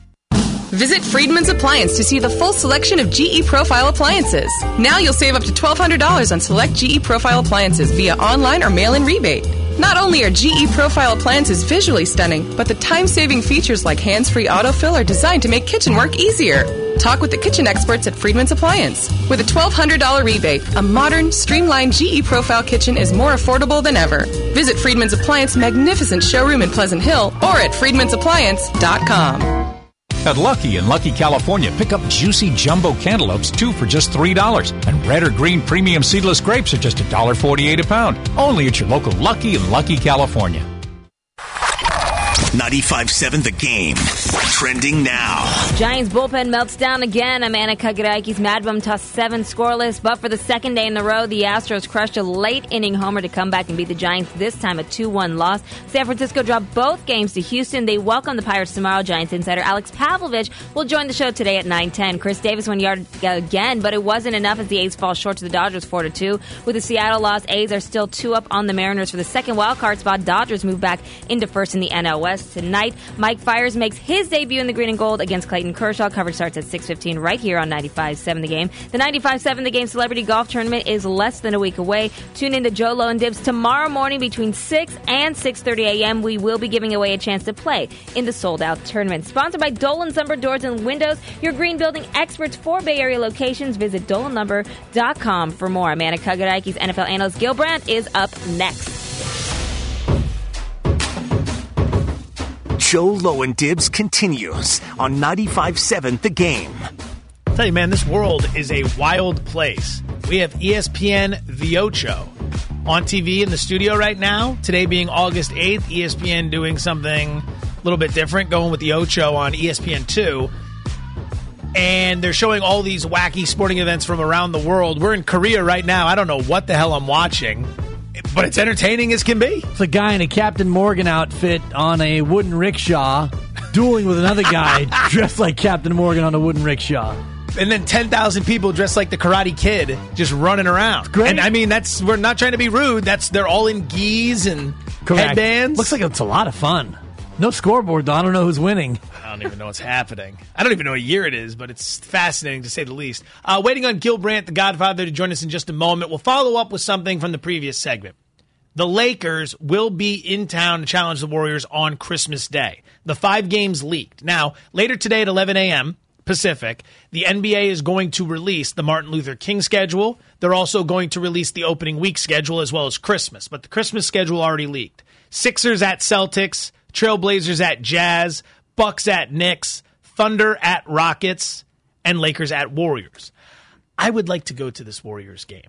Speaker 34: Visit Friedman's Appliance to see the full selection of G E Profile appliances. Now you'll save up to twelve hundred dollars on select G E Profile appliances via online or mail-in rebate. Not only are G E Profile appliances visually stunning, but the time-saving features like hands-free autofill are designed to make kitchen work easier. Talk with the kitchen experts at Friedman's Appliance. With a twelve hundred dollars rebate, a modern, streamlined G E Profile kitchen is more affordable than ever. Visit Friedman's Appliance magnificent showroom in Pleasant Hill or at friedmans appliance dot com.
Speaker 10: At Lucky in Lucky, California, pick up juicy jumbo cantaloupes, two for just three dollars. And red or green premium seedless grapes are just one dollar forty-eight a pound. Only at your local Lucky in Lucky, California.
Speaker 22: ninety-five seven The Game. Trending now.
Speaker 8: Giants bullpen melts down again. Amanda Kagaraiki's Mad Bum tossed seven scoreless, but for the second day in a row, the Astros crushed a late-inning homer to come back and beat the Giants, this time a two one loss. San Francisco dropped both games to Houston. They welcome the Pirates tomorrow. Giants insider Alex Pavlovich will join the show today at nine ten. Chris Davis won yard again, but it wasn't enough as the A's fall short to the Dodgers four to two. With the Seattle loss, A's are still two up on the Mariners for the second wildcard spot. Dodgers move back into first in the N L West tonight. Mike Fiers makes his debut in the green and gold against Clayton Kershaw. Coverage starts at six fifteen right here on ninety-five seven The Game. The ninety-five seven The Game Celebrity Golf Tournament is less than a week away. Tune in to Joe Low and Dibs tomorrow morning between six and six thirty a.m. We will be giving away a chance to play in the sold-out tournament. Sponsored by Dolan Lumber Doors and Windows, your green building experts for Bay Area locations. Visit dolan lumber dot com for more. Amanda Kagaraiki's N F L analyst Gil Brandt is up next.
Speaker 22: Joe Low and Dibs continues on ninety-five seven The Game.
Speaker 1: I tell you, man, this world is a wild place. We have E S P N The Ocho on T V in the studio right now. Today being August eighth, E S P N doing something a little bit different, going with The Ocho on E S P N two. And they're showing all these wacky sporting events from around the world. We're in Korea right now. I don't know what the hell I'm watching, but it's entertaining as can be.
Speaker 2: It's a guy in a Captain Morgan outfit on a wooden rickshaw dueling with another guy dressed like Captain Morgan on a wooden rickshaw.
Speaker 1: And then ten thousand people dressed like the Karate Kid just running around. It's great. And I mean, that's we're not trying to be rude. That's they're all in gis and
Speaker 2: Correct.
Speaker 1: headbands.
Speaker 2: Looks like it's a lot of fun. No scoreboard, though. I don't know who's winning.
Speaker 1: I don't even know what's happening. I don't even know what year it is, but it's fascinating to say the least. Uh, waiting on Gil Brandt, the Godfather, to join us in just a moment. We'll follow up with something from the previous segment. The Lakers will be in town to challenge the Warriors on Christmas Day. The five games leaked. Now, later today at eleven a.m. Pacific, the N B A is going to release the Martin Luther King schedule. They're also going to release the opening week schedule as well as Christmas. But the Christmas schedule already leaked. Sixers at Celtics, Trailblazers at Jazz, Bucks at Knicks, Thunder at Rockets, and Lakers at Warriors. I would like to go to this Warriors game.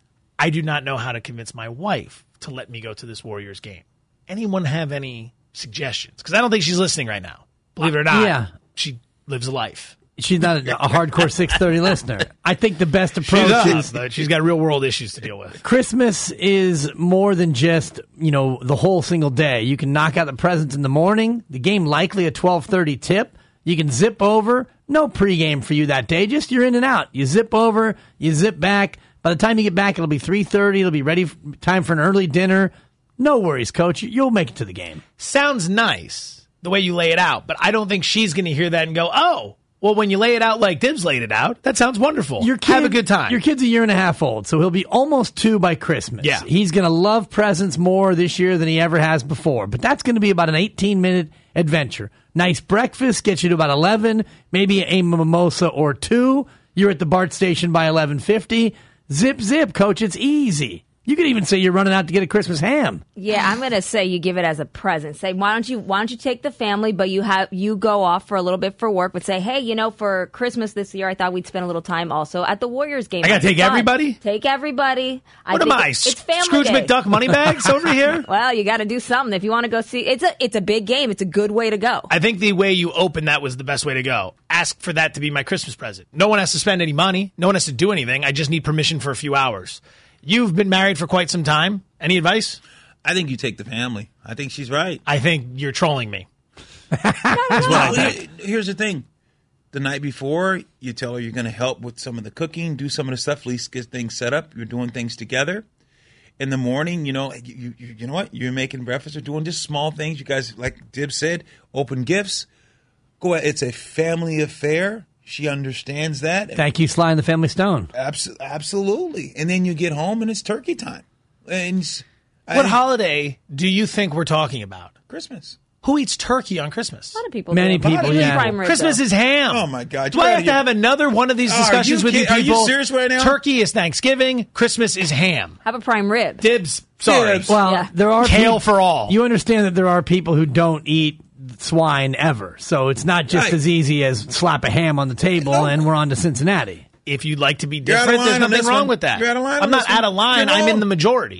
Speaker 1: I do not know how to convince my wife to let me go to this Warriors game. Anyone have any suggestions? Because I don't think she's listening right now. Believe it or not,
Speaker 2: yeah.
Speaker 1: She lives a life.
Speaker 2: She's not a, a hardcore six thirty listener. I think the best approach
Speaker 1: she's
Speaker 2: is...
Speaker 1: Up, but she's got real-world issues to deal with.
Speaker 2: Christmas is more than just, you know, the whole single day. You can knock out the presents in the morning. The game likely a twelve thirty tip. You can zip over. No pregame for you that day. Just you're in and out. You zip over. You zip back. By the time you get back, it'll be three thirty. It'll be ready for, time for an early dinner. No worries, Coach. You'll make it to the game.
Speaker 1: Sounds nice, the way you lay it out. But I don't think she's going to hear that and go, oh, well, when you lay it out like Dibs laid it out, that sounds wonderful.
Speaker 2: Your kid,
Speaker 1: Have a good time.
Speaker 2: Your kid's a year and a half old, so he'll be almost two by Christmas.
Speaker 1: Yeah.
Speaker 2: He's going to love presents more this year than he ever has before. But that's going to be about an eighteen-minute adventure. Nice breakfast, gets you to about eleven, maybe a mimosa or two. You're at the BART station by eleven fifty. Zip, zip, Coach. It's easy. You could even say you're running out to get a Christmas ham.
Speaker 8: Yeah, I'm going to say you give it as a present. Say, why don't you why don't you take the family, but you have you go off for a little bit for work, but say, hey, you know, for Christmas this year, I thought we'd spend a little time also at the Warriors game.
Speaker 1: I got to take
Speaker 8: fun.
Speaker 1: everybody?
Speaker 8: Take everybody. I
Speaker 1: what am I?
Speaker 8: It's family
Speaker 1: Scrooge
Speaker 8: day.
Speaker 1: McDuck Moneybags over here?
Speaker 8: Well, you got to do something if you want to go see. It's a it's a big game. It's a good way to go.
Speaker 1: I think the way you open that was the best way to go. Ask for that to be my Christmas present. No one has to spend any money. No one has to do anything. I just need permission for a few hours. You've been married for quite some time. Any advice?
Speaker 3: I think you take the family. I think she's right.
Speaker 1: I think you're trolling me.
Speaker 3: That's what I think. Here's the thing. The night before, you tell her you're going to help with some of the cooking, do some of the stuff, at least get things set up. You're doing things together. In the morning, you know, you, you, you know what? You're making breakfast or doing just small things. You guys, like Dib said, open gifts. Go ahead. It's a family affair. She understands that.
Speaker 2: Thank you, Sly and the Family Stone.
Speaker 3: Abs- absolutely. And then you get home and it's turkey time. And
Speaker 1: what
Speaker 3: I,
Speaker 1: holiday do you think we're talking about?
Speaker 3: Christmas.
Speaker 1: Who eats turkey on Christmas?
Speaker 8: A lot of people.
Speaker 2: Many
Speaker 8: do.
Speaker 2: people, yeah.
Speaker 8: Prime rib,
Speaker 1: Christmas
Speaker 8: though.
Speaker 1: is ham.
Speaker 3: Oh, my God.
Speaker 1: Do I have to have another one of these discussions
Speaker 3: you
Speaker 1: with you
Speaker 3: kid-
Speaker 1: people?
Speaker 3: Are you serious right now?
Speaker 1: Turkey is Thanksgiving. Christmas is ham.
Speaker 8: Have a prime rib.
Speaker 1: Dibs. Sorry.
Speaker 3: Dibs.
Speaker 2: Well,
Speaker 8: Yeah.
Speaker 2: there are
Speaker 1: Kale
Speaker 2: peop-
Speaker 1: for all.
Speaker 2: You understand that there are people who don't eat swine ever, so it's not just
Speaker 3: Right.
Speaker 2: as easy as slap a ham on the table
Speaker 3: No.
Speaker 2: and we're on to Cincinnati.
Speaker 1: If you'd like to be
Speaker 3: You're out of
Speaker 1: different, there's
Speaker 3: line on
Speaker 1: nothing
Speaker 3: this
Speaker 1: wrong
Speaker 3: one.
Speaker 1: with that.
Speaker 3: You're out of line on
Speaker 1: I'm not
Speaker 3: this one.
Speaker 1: out of line.
Speaker 3: You're
Speaker 1: I'm in
Speaker 3: wrong.
Speaker 1: the majority.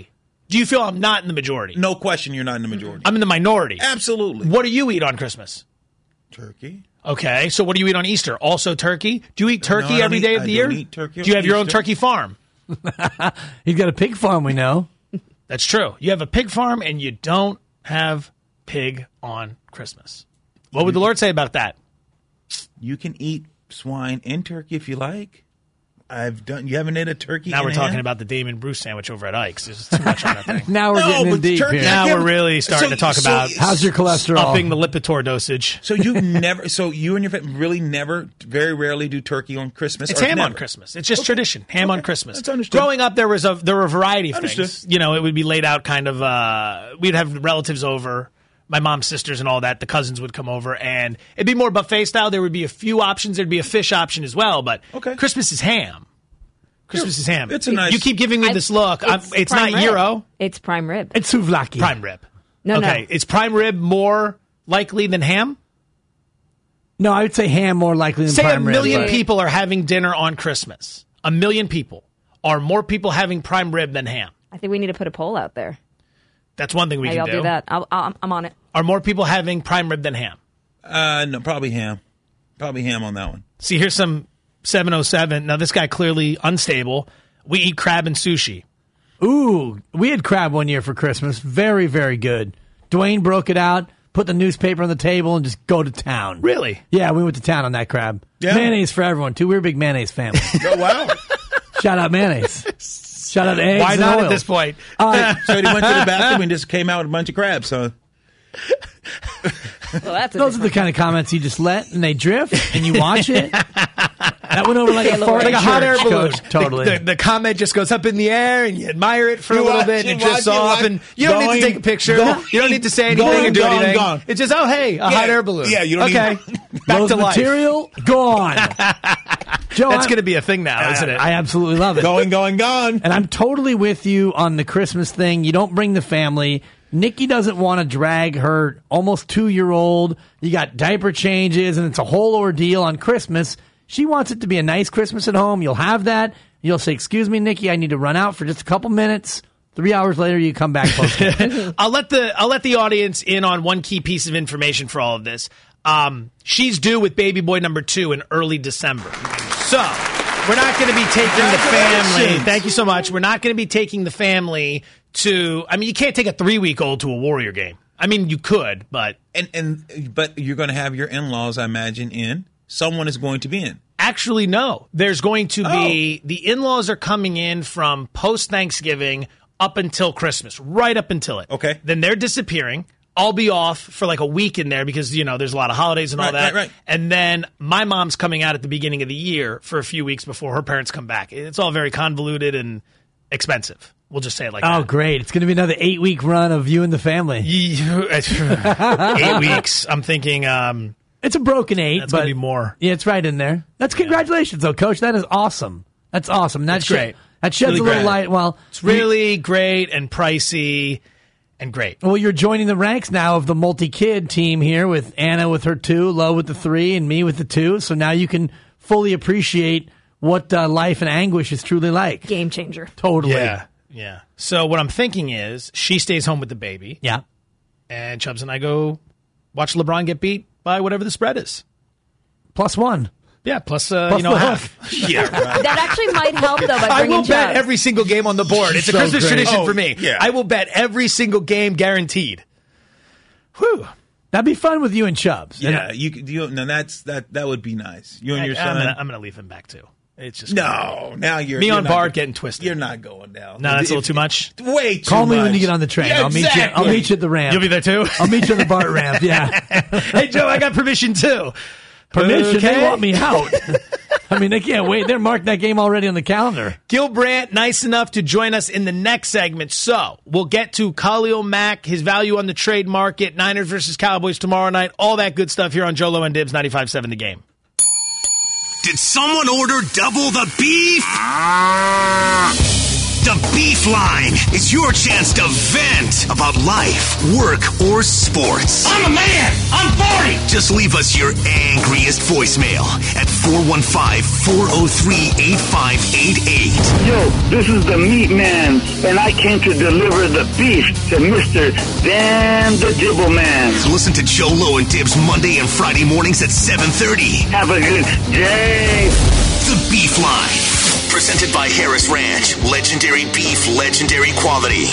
Speaker 1: Do you feel I'm not in the majority?
Speaker 3: No question you're not in the majority.
Speaker 1: I'm in the minority.
Speaker 3: Absolutely.
Speaker 1: What do you eat on Christmas?
Speaker 3: Turkey.
Speaker 1: Okay, so what do you eat on Easter? Also turkey? Do you eat turkey
Speaker 3: No, I
Speaker 1: every
Speaker 3: don't
Speaker 1: day
Speaker 3: eat-
Speaker 1: of the
Speaker 3: I
Speaker 1: year?
Speaker 3: don't eat turkey
Speaker 1: do you
Speaker 3: on
Speaker 1: have your own
Speaker 3: Easter.
Speaker 1: turkey farm?
Speaker 2: He's got a pig farm, we know.
Speaker 1: That's true. You have a pig farm and you don't have pig on Christmas. What would the Lord say about that?
Speaker 3: You can eat swine and turkey if you like. I've done. You haven't ate a turkey.
Speaker 1: Now
Speaker 3: and
Speaker 1: we're
Speaker 3: a
Speaker 1: talking
Speaker 3: ham?
Speaker 1: about the Damon Bruce sandwich over at Ike's. There's too much on that thing.
Speaker 2: Now we're
Speaker 3: No,
Speaker 2: getting in
Speaker 3: but
Speaker 2: deep
Speaker 3: turkey-
Speaker 2: here.
Speaker 1: Now
Speaker 3: Yeah,
Speaker 1: we're really starting
Speaker 3: so-
Speaker 1: to talk
Speaker 3: so-
Speaker 1: about
Speaker 2: How's your cholesterol?
Speaker 1: upping the Lipitor dosage.
Speaker 3: So you never. So you and your family really never, very rarely do turkey on Christmas.
Speaker 1: It's
Speaker 3: or
Speaker 1: ham on
Speaker 3: never?
Speaker 1: Christmas. It's just tradition. Ham on Christmas.
Speaker 3: That's understood.
Speaker 1: Growing up, there was a there were a variety of
Speaker 3: Understood.
Speaker 1: things. You know, it would be laid out kind of. Uh, we'd have relatives over, my mom's sisters and all that. The cousins would come over, and it'd be more buffet style. There would be a few options. There'd be a fish option as well, but
Speaker 3: Okay.
Speaker 1: Christmas is ham. Christmas is ham.
Speaker 3: It's a nice-
Speaker 1: You keep giving me
Speaker 8: I-
Speaker 1: this look. I'm-
Speaker 8: it's
Speaker 1: It's,
Speaker 8: prime
Speaker 1: not
Speaker 8: rib.
Speaker 1: gyro.
Speaker 8: It's prime rib.
Speaker 2: It's souvlaki.
Speaker 1: Prime rib.
Speaker 8: No,
Speaker 1: okay,
Speaker 8: no.
Speaker 1: is prime rib more likely than ham?
Speaker 2: No, I would say ham more likely than
Speaker 1: Say a
Speaker 2: prime rib.
Speaker 1: million
Speaker 2: but-
Speaker 1: people are having dinner on Christmas. A million people. Are more people having prime rib than ham?
Speaker 8: I think we need to put a poll out there.
Speaker 1: That's one thing we
Speaker 8: Maybe
Speaker 1: can
Speaker 8: I'll do, that. I'll, I'll, I'm on it.
Speaker 1: Are more people having prime rib than ham?
Speaker 3: Uh, no, probably ham. Probably ham on that one.
Speaker 1: See, here's some seven oh seven. Now, this guy clearly unstable. We eat crab and sushi.
Speaker 2: Ooh, we had crab one year for Christmas. Very, very good. Dwayne broke it out, put the newspaper on the table, and just go to town.
Speaker 1: Really?
Speaker 2: Yeah, we went to town on that crab.
Speaker 3: Yeah.
Speaker 2: Mayonnaise for everyone, too. We're a big mayonnaise family.
Speaker 3: Oh wow!
Speaker 2: Shout out mayonnaise. Shout out eggs
Speaker 1: Why
Speaker 2: and
Speaker 1: not
Speaker 2: oil.
Speaker 1: at this point?
Speaker 2: Uh,
Speaker 3: So he went to the bathroom and just came out with a bunch of crabs. So
Speaker 8: Well, that's a
Speaker 2: those are the
Speaker 8: different-
Speaker 2: kind of comments you just let, and they drift, and you watch it. That went over like a
Speaker 8: It's
Speaker 2: fart
Speaker 1: like a hot air balloon.
Speaker 2: Coach, totally.
Speaker 1: The, the, the comment just goes up in the air, and you admire it for
Speaker 3: You
Speaker 1: a little
Speaker 3: watch
Speaker 1: bit, and
Speaker 3: it,
Speaker 1: it drifts
Speaker 3: watch it,
Speaker 1: off,
Speaker 3: watch-
Speaker 1: and you don't need
Speaker 3: going,
Speaker 1: to take a picture.
Speaker 3: going,
Speaker 1: you don't need to say anything
Speaker 3: going,
Speaker 1: or do
Speaker 3: gone,
Speaker 1: anything.
Speaker 3: gone.
Speaker 1: It's just, oh, hey, a hot air balloon.
Speaker 3: yeah, you don't
Speaker 1: okay.
Speaker 3: need-
Speaker 1: Back
Speaker 2: Rose
Speaker 1: to life.
Speaker 2: material, gone. Joe,
Speaker 1: That's
Speaker 2: I'm-
Speaker 1: going to be a thing now, isn't it?
Speaker 2: I absolutely love it.
Speaker 3: going, going, gone.
Speaker 2: And I'm totally with you on the Christmas thing. You don't bring the family. Nikki doesn't want to drag her almost two-year-old. You got diaper changes, and it's a whole ordeal on Christmas. She wants it to be a nice Christmas at home. You'll have that. You'll say, excuse me, Nikki, I need to run out for just a couple minutes. Three hours later, you come back post-game.
Speaker 1: I'll let the I'll let the audience in on one key piece of information for all of this. Um, she's due with baby boy number two in early December. So we're not going to be taking the family.
Speaker 3: Congratulations.
Speaker 1: Thank you so much. We're not going to be taking the family to. I mean, you can't take a three week old to a Warrior game. I mean, you could, but
Speaker 3: And and but you're going to have your in-laws, I imagine, in. Someone is going to be in.
Speaker 1: actually, no. There's going to be the in laws are coming in from post Thanksgiving up until Christmas, right up until it.
Speaker 3: Okay.
Speaker 1: Then they're disappearing. I'll be off for like a week in there because, you know, there's a lot of holidays and all
Speaker 3: Right,
Speaker 1: that.
Speaker 3: right, right.
Speaker 1: And then my mom's coming out at the beginning of the year for a few weeks before her parents come back. It's all very convoluted and expensive. We'll just say it like
Speaker 2: Oh,
Speaker 1: that.
Speaker 2: great. It's going to be another eight-week run of you and the family.
Speaker 1: Eight weeks. I'm thinking um,
Speaker 2: It's a broken eight,
Speaker 1: that's
Speaker 2: but
Speaker 1: going to be more.
Speaker 2: yeah, it's right in there. That's congratulations, though, Coach. That is awesome. That's awesome. That's
Speaker 1: great.
Speaker 2: That sheds
Speaker 1: Really
Speaker 2: a little
Speaker 1: great.
Speaker 2: light. Well,
Speaker 1: It's really great and pricey and great.
Speaker 2: Well, you're joining the ranks now of the multi-kid team here with Anna with her two, Lo with the three, and me with the two. So now you can fully appreciate what uh, life and anguish is truly like.
Speaker 8: Game changer.
Speaker 2: Totally.
Speaker 1: Yeah. Yeah. So what I'm thinking is she stays home with the baby.
Speaker 2: Yeah.
Speaker 1: And Chubbs and I go watch LeBron get beat by whatever the spread is.
Speaker 2: Plus one.
Speaker 1: Yeah, plus, uh,
Speaker 2: Plus
Speaker 1: you know,
Speaker 2: the
Speaker 1: half. Yeah, right.
Speaker 8: That actually might help, though, by
Speaker 1: I
Speaker 8: bringing
Speaker 1: will bet
Speaker 8: Chubbs.
Speaker 1: every single game on the board. It's a
Speaker 2: So
Speaker 1: Christmas
Speaker 2: great.
Speaker 1: tradition
Speaker 3: Oh,
Speaker 1: for me.
Speaker 3: yeah.
Speaker 1: I will bet every single game guaranteed. Whew.
Speaker 2: That'd be fun with you and Chubbs.
Speaker 3: Yeah, you could. You, now that's that. That would be nice. You and
Speaker 1: I,
Speaker 3: your
Speaker 1: I'm
Speaker 3: son.
Speaker 1: gonna, I'm gonna leave him back too. It's just
Speaker 3: no, now you're
Speaker 1: me
Speaker 3: you're
Speaker 1: on
Speaker 3: not
Speaker 1: Bard
Speaker 3: go-
Speaker 1: getting twisted.
Speaker 3: You're not going down.
Speaker 1: No, that's a little
Speaker 3: If-
Speaker 1: too much.
Speaker 3: Way too
Speaker 2: Call me
Speaker 3: much.
Speaker 2: when you get on the train.
Speaker 3: Yeah,
Speaker 2: I'll meet you.
Speaker 3: exactly.
Speaker 2: I'll meet you at the ramp.
Speaker 1: You'll be there too.
Speaker 2: I'll meet you on the BART ramp. Yeah.
Speaker 1: Hey Joe, I got permission too.
Speaker 2: Permission.
Speaker 1: Okay.
Speaker 2: They want me out. I mean, they can't wait. They're marking that game already on the calendar.
Speaker 1: Gil Brandt, nice enough to join us in the next segment. So we'll get to Khalil Mack, his value on the trade market, Niners versus Cowboys tomorrow night, all that good stuff here on Jolo and Dibs ninety-five seven The Game.
Speaker 22: Did someone order double the beef? The beef Beef Line is your chance to vent about life, work, or sports.
Speaker 6: I'm a man. I'm forty.
Speaker 22: Just leave us your angriest voicemail at four one five, four oh three, eight five eight eight.
Speaker 9: Yo, this is the Meat Man, and I came to deliver the beef to Mister Dan the Dibble Man.
Speaker 22: Listen to Joe Lowe and Dibs Monday and Friday mornings at seven thirty.
Speaker 9: Have a good day.
Speaker 22: The Beef Line, presented by Harris Ranch. Legendary beef, legendary quality.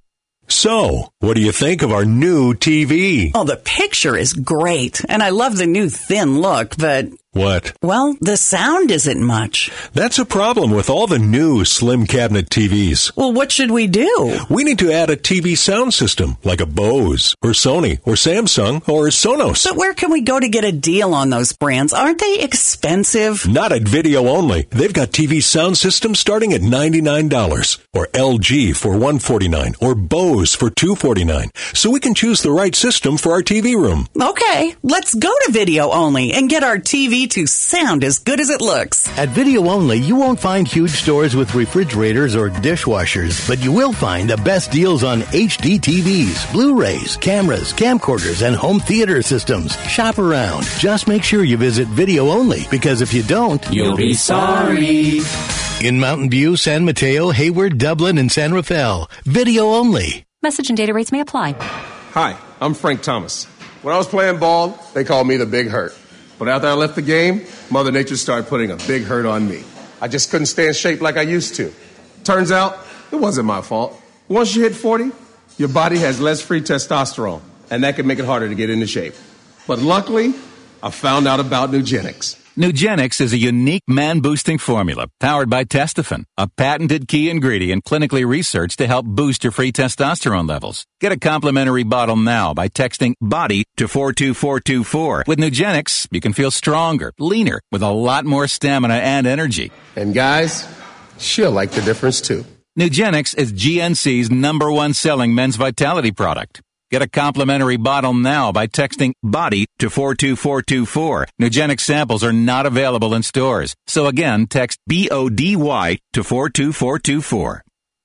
Speaker 11: So, what do you think of our new T V?
Speaker 12: Oh, the picture is great, and I love the new thin look, but...
Speaker 11: What?
Speaker 12: Well, the sound isn't much.
Speaker 11: That's a problem with all the new slim cabinet T Vs.
Speaker 12: Well, what should we do?
Speaker 11: We need to add a T V sound system, like a Bose, or Sony, or Samsung, or Sonos.
Speaker 12: But where can we go to get a deal on those brands? Aren't they expensive?
Speaker 11: Not at Video Only. They've got T V sound systems starting at ninety-nine dollars, or L G for one hundred forty-nine dollars, or Bose for two hundred forty-nine dollars. So we can choose the right system for our T V room.
Speaker 12: Okay, let's go to Video Only and get our T V to sound as good as it looks.
Speaker 13: At Video Only, you won't find huge stores with refrigerators or dishwashers, but you will find the best deals on H D T Vs, Blu-rays, cameras, camcorders, and home theater systems. Shop around. Just make sure you visit Video Only, because if you don't,
Speaker 14: you'll be sorry.
Speaker 13: In Mountain View, San Mateo, Hayward, Dublin, and San Rafael, Video Only.
Speaker 15: Message and data rates may apply.
Speaker 16: Hi, I'm Frank Thomas. When I was playing ball, they called me the Big Hurt. But after I left the game, Mother Nature started putting a big hurt on me. I just couldn't stay in shape like I used to. Turns out, it wasn't my fault. Once you hit forty, your body has less free testosterone, and that can make it harder to get into shape. But luckily, I found out about Nugenix.
Speaker 17: Nugenix is a unique man-boosting formula powered by Testofen, a patented key ingredient clinically researched to help boost your free testosterone levels. Get a complimentary bottle now by texting BODY to four two four two four. With Nugenix, you can feel stronger, leaner, with a lot more stamina and energy.
Speaker 16: And guys, she'll like the difference too.
Speaker 17: Nugenix is G N C's number one selling men's vitality product. Get a complimentary bottle now by texting BODY to four two four two four. Nugenix samples are not available in stores. So again, text B O D Y to four two four two four.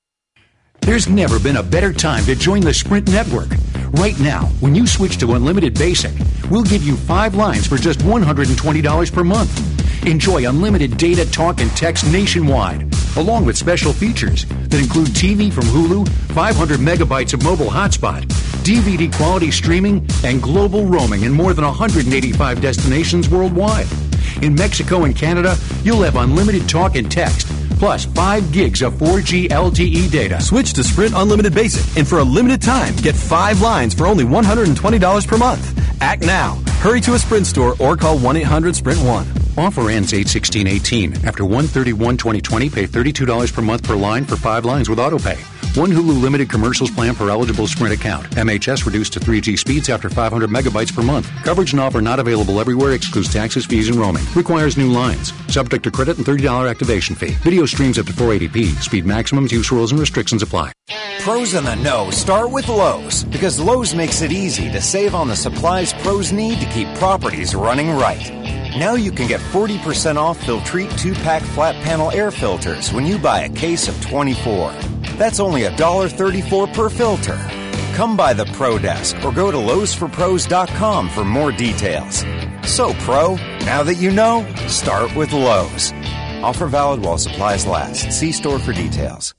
Speaker 18: There's never been a better time to join the Sprint network. Right now, when you switch to Unlimited Basic, we'll give you five lines for just one hundred twenty dollars per month. Enjoy unlimited data, talk, and text nationwide, along with special features that include T V from Hulu, five hundred megabytes of mobile hotspot, D V D quality streaming, and global roaming in more than one hundred eighty-five destinations worldwide. In Mexico and Canada, you'll have unlimited talk and text, plus five gigs of four G L T E data.
Speaker 19: Switch to Sprint Unlimited Basic, and for a limited time, get five lines for only one hundred twenty dollars per month. Act now. Hurry to a Sprint store or call one eight hundred sprint one.
Speaker 18: Offer ends eight sixteen eighteen. After one thirty-one twenty twenty, pay thirty-two dollars per month per line for five lines with autopay. One Hulu limited commercials plan per eligible Sprint account. M H S reduced to three G speeds after five hundred megabytes per month. Coverage and offer not available everywhere. Excludes taxes, fees, and roaming. Requires new lines. Subject to credit and thirty dollars activation fee. Video streams up to four eighty p. Speed maximums, use rules, and restrictions apply.
Speaker 20: Pros in the know start with Lowe's, because Lowe's makes it easy to save on the supplies pros need to keep properties running right. Now you can get forty percent off Filtrete two-pack flat panel air filters when you buy a case of twenty-four. That's only one dollar thirty-four per filter. Come by the Pro Desk or go to Lowe's for pros dot com for more details. So, Pro, now that you know, start with Lowe's. Offer valid while supplies last. See store for details.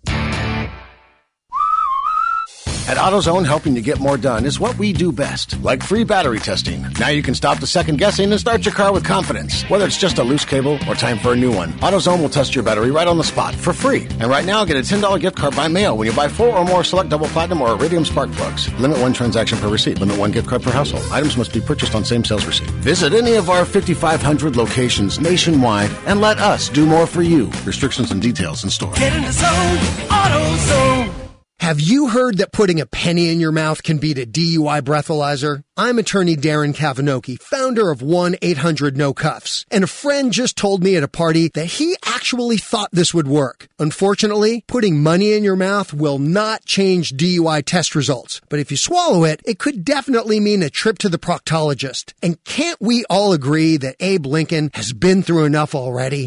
Speaker 23: At AutoZone, helping you get more done is what we do best, like free battery testing. Now you can stop the second guessing and start your car with confidence. Whether it's just a loose cable or time for a new one, AutoZone will test your battery right on the spot for free. And right now, get a ten dollars gift card by mail when you buy four or more select double platinum or iridium spark plugs. Limit one transaction per receipt. Limit one gift card per household. Items must be purchased on same sales receipt. Visit any of our fifty-five hundred locations nationwide and let us do more for you. Restrictions and details in store.
Speaker 29: Get in the zone, AutoZone. Have you heard that putting a penny in your mouth can beat a D U I breathalyzer? I'm attorney Darren Kavanoki, founder of one eight hundred no cuffs. And a friend just told me at a party that he actually thought this would work. Unfortunately, putting money in your mouth will not change D U I test results. But if you swallow it, it could definitely mean a trip to the proctologist. And can't we all agree that Abe Lincoln has been through enough already?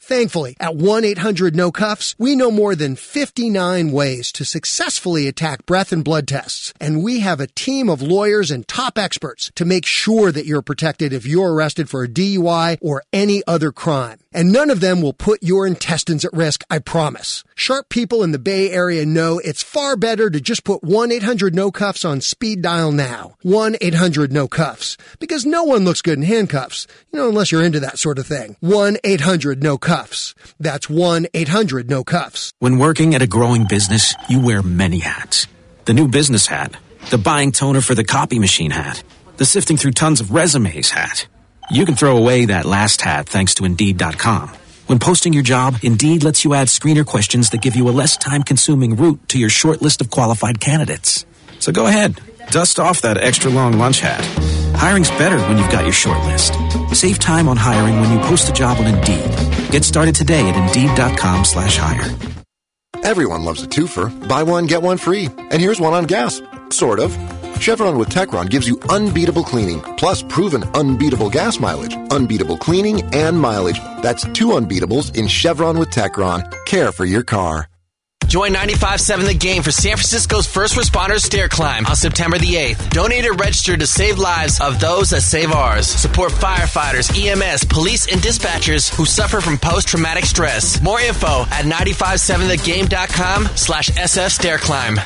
Speaker 29: Thankfully, at one eight hundred no cuffs, we know more than fifty-nine ways to successfully attack breath and blood tests. And we have a team of lawyers and top experts to make sure that you're protected if you're arrested for a D U I or any other crime. And none of them will put your intestines at risk, I promise. Sharp people in the Bay Area know it's far better to just put one eight hundred no cuffs on speed dial now. one eight hundred no cuffs. Because no one looks good in handcuffs, you know, unless you're into that sort of thing. one eight hundred no cuffs. That's one eight hundred no cuffs.
Speaker 4: When working at a growing business, you wear many hats. The new business hat, the buying toner for the copy machine hat, the sifting through tons of resumes hat. You can throw away that last hat thanks to Indeed dot com. When posting your job, Indeed lets you add screener questions that give you a less time-consuming route to your short list of qualified candidates. So go ahead, dust off that extra long lunch hat. Hiring's better when you've got your short list. Save time on hiring when you post a job on Indeed. Get started today at Indeed dot com slash hire.
Speaker 5: Everyone loves a twofer. Buy one, get one free. And here's one on gas. Sort of. Chevron with Techron gives you unbeatable cleaning, plus proven unbeatable gas mileage, unbeatable cleaning, and mileage. That's two unbeatables in Chevron with Techron. Care for your car.
Speaker 7: Join ninety-five point seven The Game for San Francisco's First Responders Stair Climb on September the eighth. Donate or register to save lives of those that save ours. Support firefighters, E M S, police, and dispatchers who suffer from post-traumatic stress. More info at nine five seven the game dot com slash S F Stair Climb.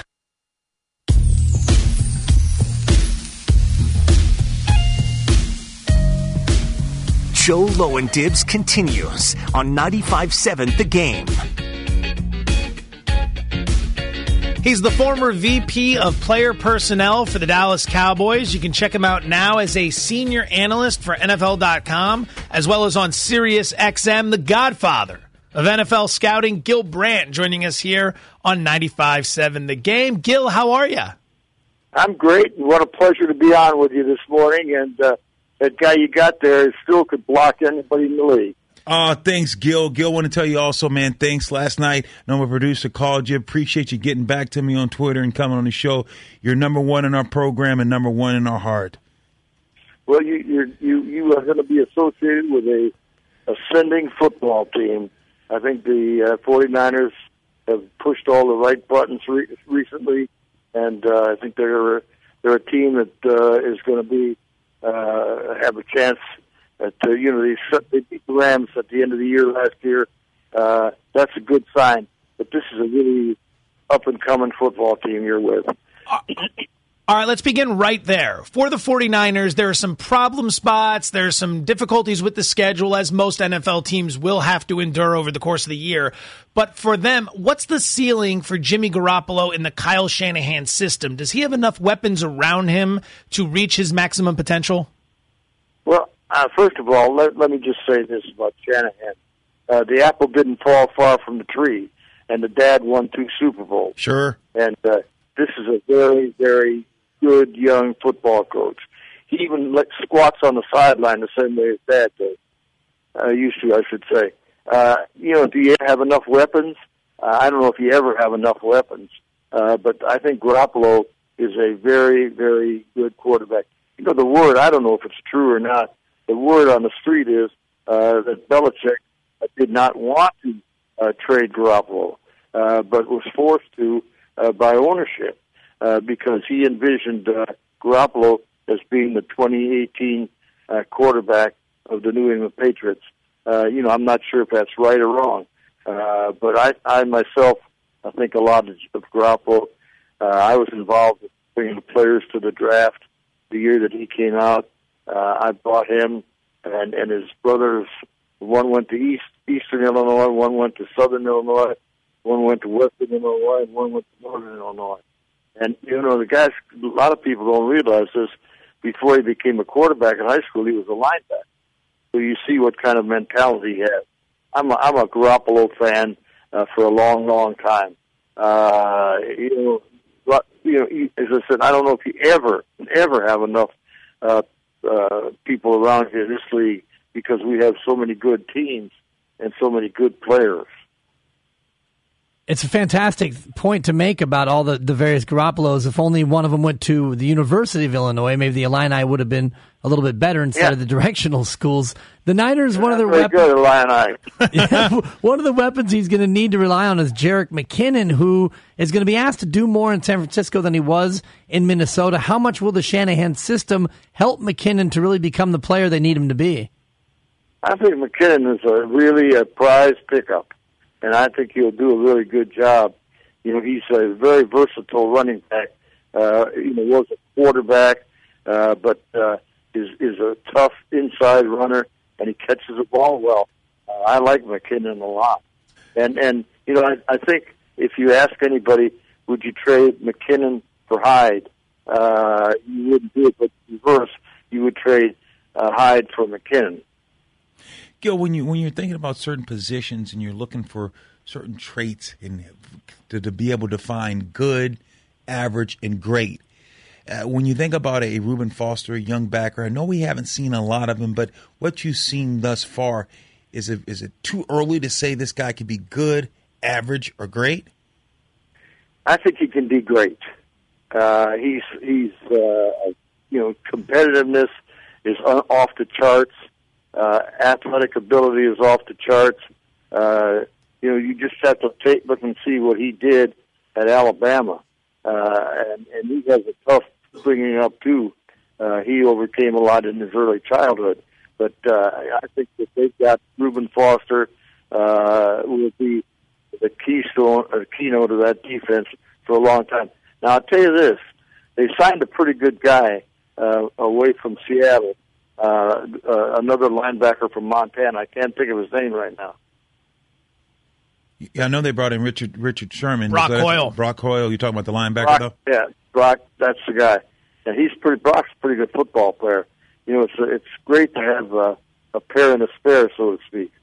Speaker 22: Joe Lowendibs continues on ninety-five point seven The Game.
Speaker 1: He's the former V P of player personnel for the Dallas Cowboys. You can check him out now as a senior analyst for N F L dot com, as well as on Sirius X M, the godfather of N F L scouting, Gil Brandt, joining us here on ninety-five point seven The Game. Gil, how are you?
Speaker 15: I'm great, and what a pleasure to be on with you this morning. And uh, that guy you got there still could block anybody in the league.
Speaker 3: Oh, thanks, Gil. Gil, want to tell you also, man, thanks. Last night, I know my producer called you. Appreciate you getting back to me on Twitter and coming on the show. You're number one in our program and number one in our heart.
Speaker 15: Well, you you're, you you are going to be associated with a ascending football team. I think the uh, 49ers have pushed all the right buttons re- recently, and uh, I think they're they're a team that uh, is going to be uh, have a chance. At, uh, you know, they, they beat the Rams at the end of the year last year. Uh, that's a good sign. But this is a really up-and-coming football team you're with.
Speaker 1: All right, let's begin right there. For the 49ers, there are some problem spots. There are some difficulties with the schedule, as most N F L teams will have to endure over the course of the year. But for them, what's the ceiling for Jimmy Garoppolo in the Kyle Shanahan system? Does he have enough weapons around him to reach his maximum potential?
Speaker 15: Well, Uh, first of all, let, let me just say this about Shanahan. Uh, the apple didn't fall far from the tree, and the dad won two Super Bowls.
Speaker 3: Sure.
Speaker 15: And uh, this is a very, very good young football coach. He even let, squats on the sideline the same way his dad did. Uh, used to, I should say. Uh, you know, do you have enough weapons? Uh, I don't know if you ever have enough weapons, uh, but I think Garoppolo is a very, very good quarterback. You know, the word, I don't know if it's true or not, the word on the street is uh, that Belichick did not want to uh, trade Garoppolo, uh, but was forced to uh, by ownership uh, because he envisioned uh, Garoppolo as being the twenty eighteen uh, quarterback of the New England Patriots. Uh, you know, I'm not sure if that's right or wrong, uh, but I, I myself, I think a lot of, of Garoppolo. Uh, I was involved with bringing the players to the draft the year that he came out. Uh, I bought him and, and his brothers. One went to East Eastern Illinois, one went to Southern Illinois, one went to Western Illinois, and one went to Northern Illinois. And, you know, the guys, a lot of people don't realize this. Before he became a quarterback in high school, he was a linebacker. So you see what kind of mentality he has. I'm a, I'm a Garoppolo fan uh, for a long, long time. Uh, you know, but, you know, as I said, I don't know if you ever, ever have enough uh, uh, people around here in this league because we have so many good teams and so many good players.
Speaker 2: It's a fantastic point to make about all the, the various Garoppolos. If only one of them went to the University of Illinois, maybe the Illini would have been a little bit better instead
Speaker 15: Yeah.
Speaker 2: of the directional schools. The Niners,
Speaker 15: They're
Speaker 2: one of their
Speaker 15: very
Speaker 2: weapons,
Speaker 15: good, Illini.
Speaker 2: yeah, one of the weapons he's going to need to rely on is Jerick McKinnon, who is going to be asked to do more in San Francisco than he was in Minnesota. How much will the Shanahan system help McKinnon to really become the player they need him to be?
Speaker 15: I think McKinnon is a really a prize pickup, and I think he'll do a really good job. You know, he's a very versatile running back. Uh, you know, was a quarterback, uh, but uh, is is a tough inside runner, and he catches the ball well. Uh, I like McKinnon a lot, and and you know, I, I think if you ask anybody, would you trade McKinnon for Hyde? Uh, you wouldn't do it, but reverse, you would trade uh, Hyde for McKinnon.
Speaker 3: Gil, when you when you're thinking about certain positions and you're looking for certain traits in to, to be able to find good, average, and great, uh, when you think about a Reuben Foster, a young backer, I know we haven't seen a lot of him, but what you've seen thus far, is it is it too early to say this guy could be good, average, or great?
Speaker 15: I think he can be great. Uh, he's he's uh, you know, competitiveness is un- off the charts. Uh, athletic ability is off the charts. Uh, you know, you just have to take look and see what he did at Alabama, uh, and, and he has a tough bringing up too. Uh, he overcame a lot in his early childhood, but uh, I think that they've got Reuben Foster uh, will be the keystone, or keynote of that defense for a long time. Now I'll tell you this: they signed a pretty good guy uh, away from Seattle. Uh, uh, another linebacker from Montana. I can't think of his name right now.
Speaker 3: Yeah, I know they brought in Richard Richard Sherman.
Speaker 1: Brock
Speaker 3: Is that-
Speaker 1: Hoyle.
Speaker 3: Brock Hoyle. You're talking about the linebacker,
Speaker 15: Brock,
Speaker 3: though?
Speaker 15: yeah, Brock, that's the guy. And he's pretty. Brock's a pretty good football player. You know, it's it's great to have uh, a pair and a spare, so to speak.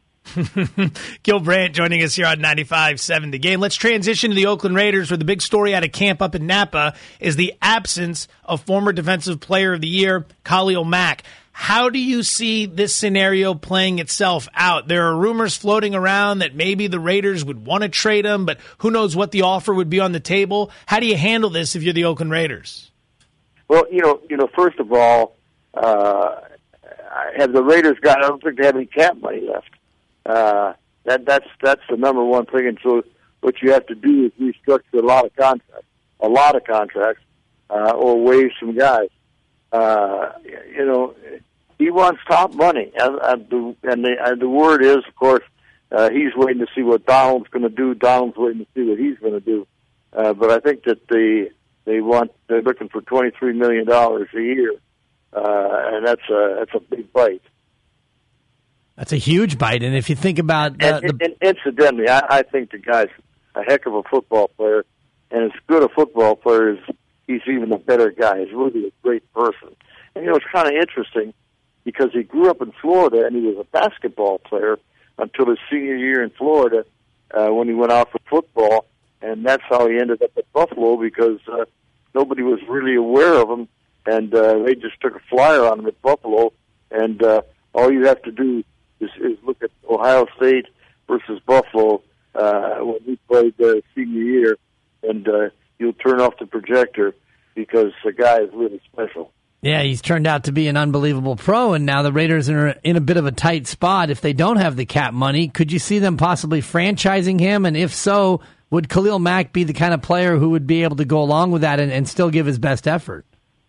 Speaker 1: Gil Brandt joining us here on ninety-five point seven The Game. Let's transition to the Oakland Raiders, where the big story out of camp up in Napa is the absence of former Defensive Player of the Year, Khalil Mack. How do you see this scenario playing itself out? There are rumors floating around that maybe the Raiders would want to trade him, but who knows what the offer would be on the table. How do you handle this if you're the Oakland Raiders?
Speaker 15: Well, you know, you know. First of all, uh, have the Raiders got? I don't think they have any cap money left. Uh, that that's that's the number one thing. And so, what you have to do is restructure a lot of contracts, a lot of contracts, uh, or waive some guys. Uh, you know, he wants top money, and, and the and the, and the word is, of course, uh, he's waiting to see what Donald's going to do. Donald's waiting to see what he's going to do. Uh, but I think that they they want they're looking for twenty three million dollars a year, uh, and that's a that's a big bite.
Speaker 2: That's a huge bite. And if you think about the,
Speaker 15: and,
Speaker 2: the
Speaker 15: and incidentally, I, I think the guy's a heck of a football player, and as good a football player as he's even a better guy. He's really a great person. And, you know, it's kind of interesting because he grew up in Florida and he was a basketball player until his senior year in Florida uh, when he went out for football. And that's how he ended up at Buffalo because uh, nobody was really aware of him. And uh, they just took a flyer on him at Buffalo. And uh, all you have to do is, is look at Ohio State versus Buffalo uh, when he played their senior year. And uh, you'll turn off the projector because the guy is really special.
Speaker 2: Yeah, he's turned out to be an unbelievable pro, and now the Raiders are in a bit of a tight spot. If they don't have the cap money, could you see them possibly franchising him? And if so, would Khalil Mack be the kind of player who would be able to go along with that and, and still give his best effort?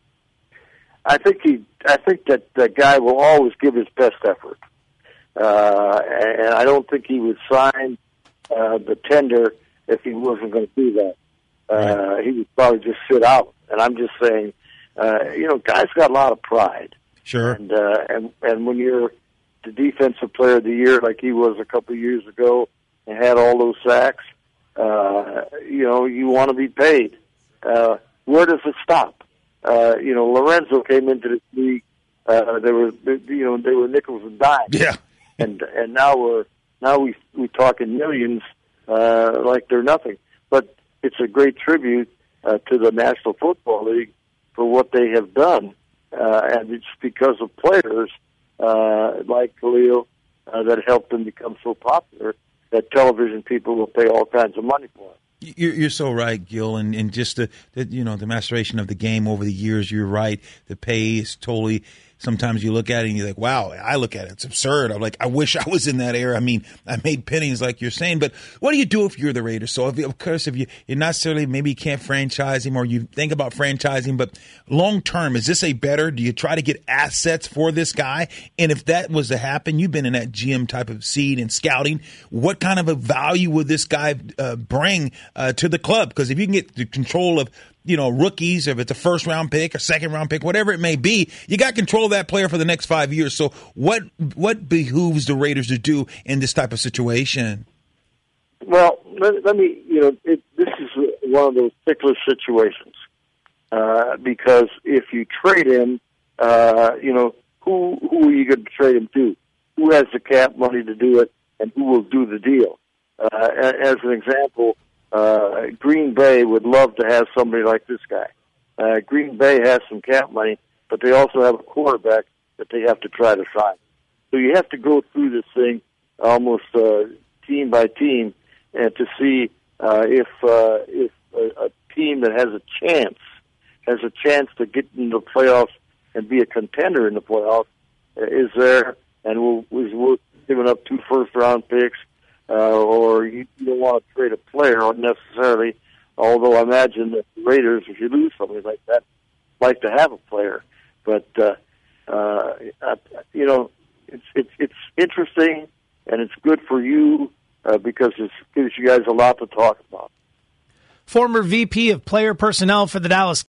Speaker 15: I think he. I think that the guy will always give his best effort, uh, and I don't think he would sign uh, the tender if he wasn't going to do that. Uh, he would probably just sit out. And I'm just saying, uh, you know, guys got a lot of pride.
Speaker 3: Sure.
Speaker 15: And uh, and and when you're the defensive player of the year, like he was a couple of years ago, and had all those sacks, uh, you know, you want to be paid. Uh, where does it stop? Uh, you know, Lorenzo came into this league. Uh, there were, you know, they were nickels and dimes.
Speaker 3: Yeah.
Speaker 15: and and now we're now we we talking millions uh, like they're nothing. But it's a great tribute uh, to the National Football League for what they have done, uh, and it's because of players uh, like Khalil uh, that helped them become so popular. that television people will pay all kinds of money for it.
Speaker 3: You're, you're so right, Gil, and, and just the, the you know the maceration of the game over the years. You're right. The pay is totally. Sometimes you look at it and you're like, wow, I look at it, it's absurd. I'm like, I wish I was in that era. I mean, I made pennies like you're saying, but what do you do if you're the Raiders? So, if, of course, if you, you're not necessarily, maybe you can't franchise him or you think about franchising, but long term, is this a better, do you try to get assets for this guy? And if that was to happen, you've been in that G M type of seed and scouting, what kind of a value would this guy uh, bring uh, to the club? Because if you can get the control of you know, rookies, if it's a first round pick, a second round pick, whatever it may be, you got control of that player for the next five years. So what what behooves the Raiders to do in this type of situation?
Speaker 15: Well, let, let me, you know, it, this is one of those particular situations uh, because if you trade him, uh, you know, who who are you going to trade him to? Who has the cap money to do it, and who will do the deal? Uh, as an example, Uh, Green Bay would love to have somebody like this guy. Uh, Green Bay has some cap money, but they also have a quarterback that they have to try to sign. So you have to go through this thing almost uh, team by team and to see uh, if uh, if a, a team that has a chance has a chance to get into the playoffs and be a contender in the playoffs uh, is there, and will is worth giving up two first round picks. Uh, or you, you don't want to trade a player unnecessarily, although I imagine that the Raiders, if you lose somebody like that, like to have a player. But, uh, uh, I, you know, it's, it's, it's interesting, and it's good for you uh, because it gives you guys a lot to talk about.
Speaker 1: Former V P of Player Personnel for the Dallas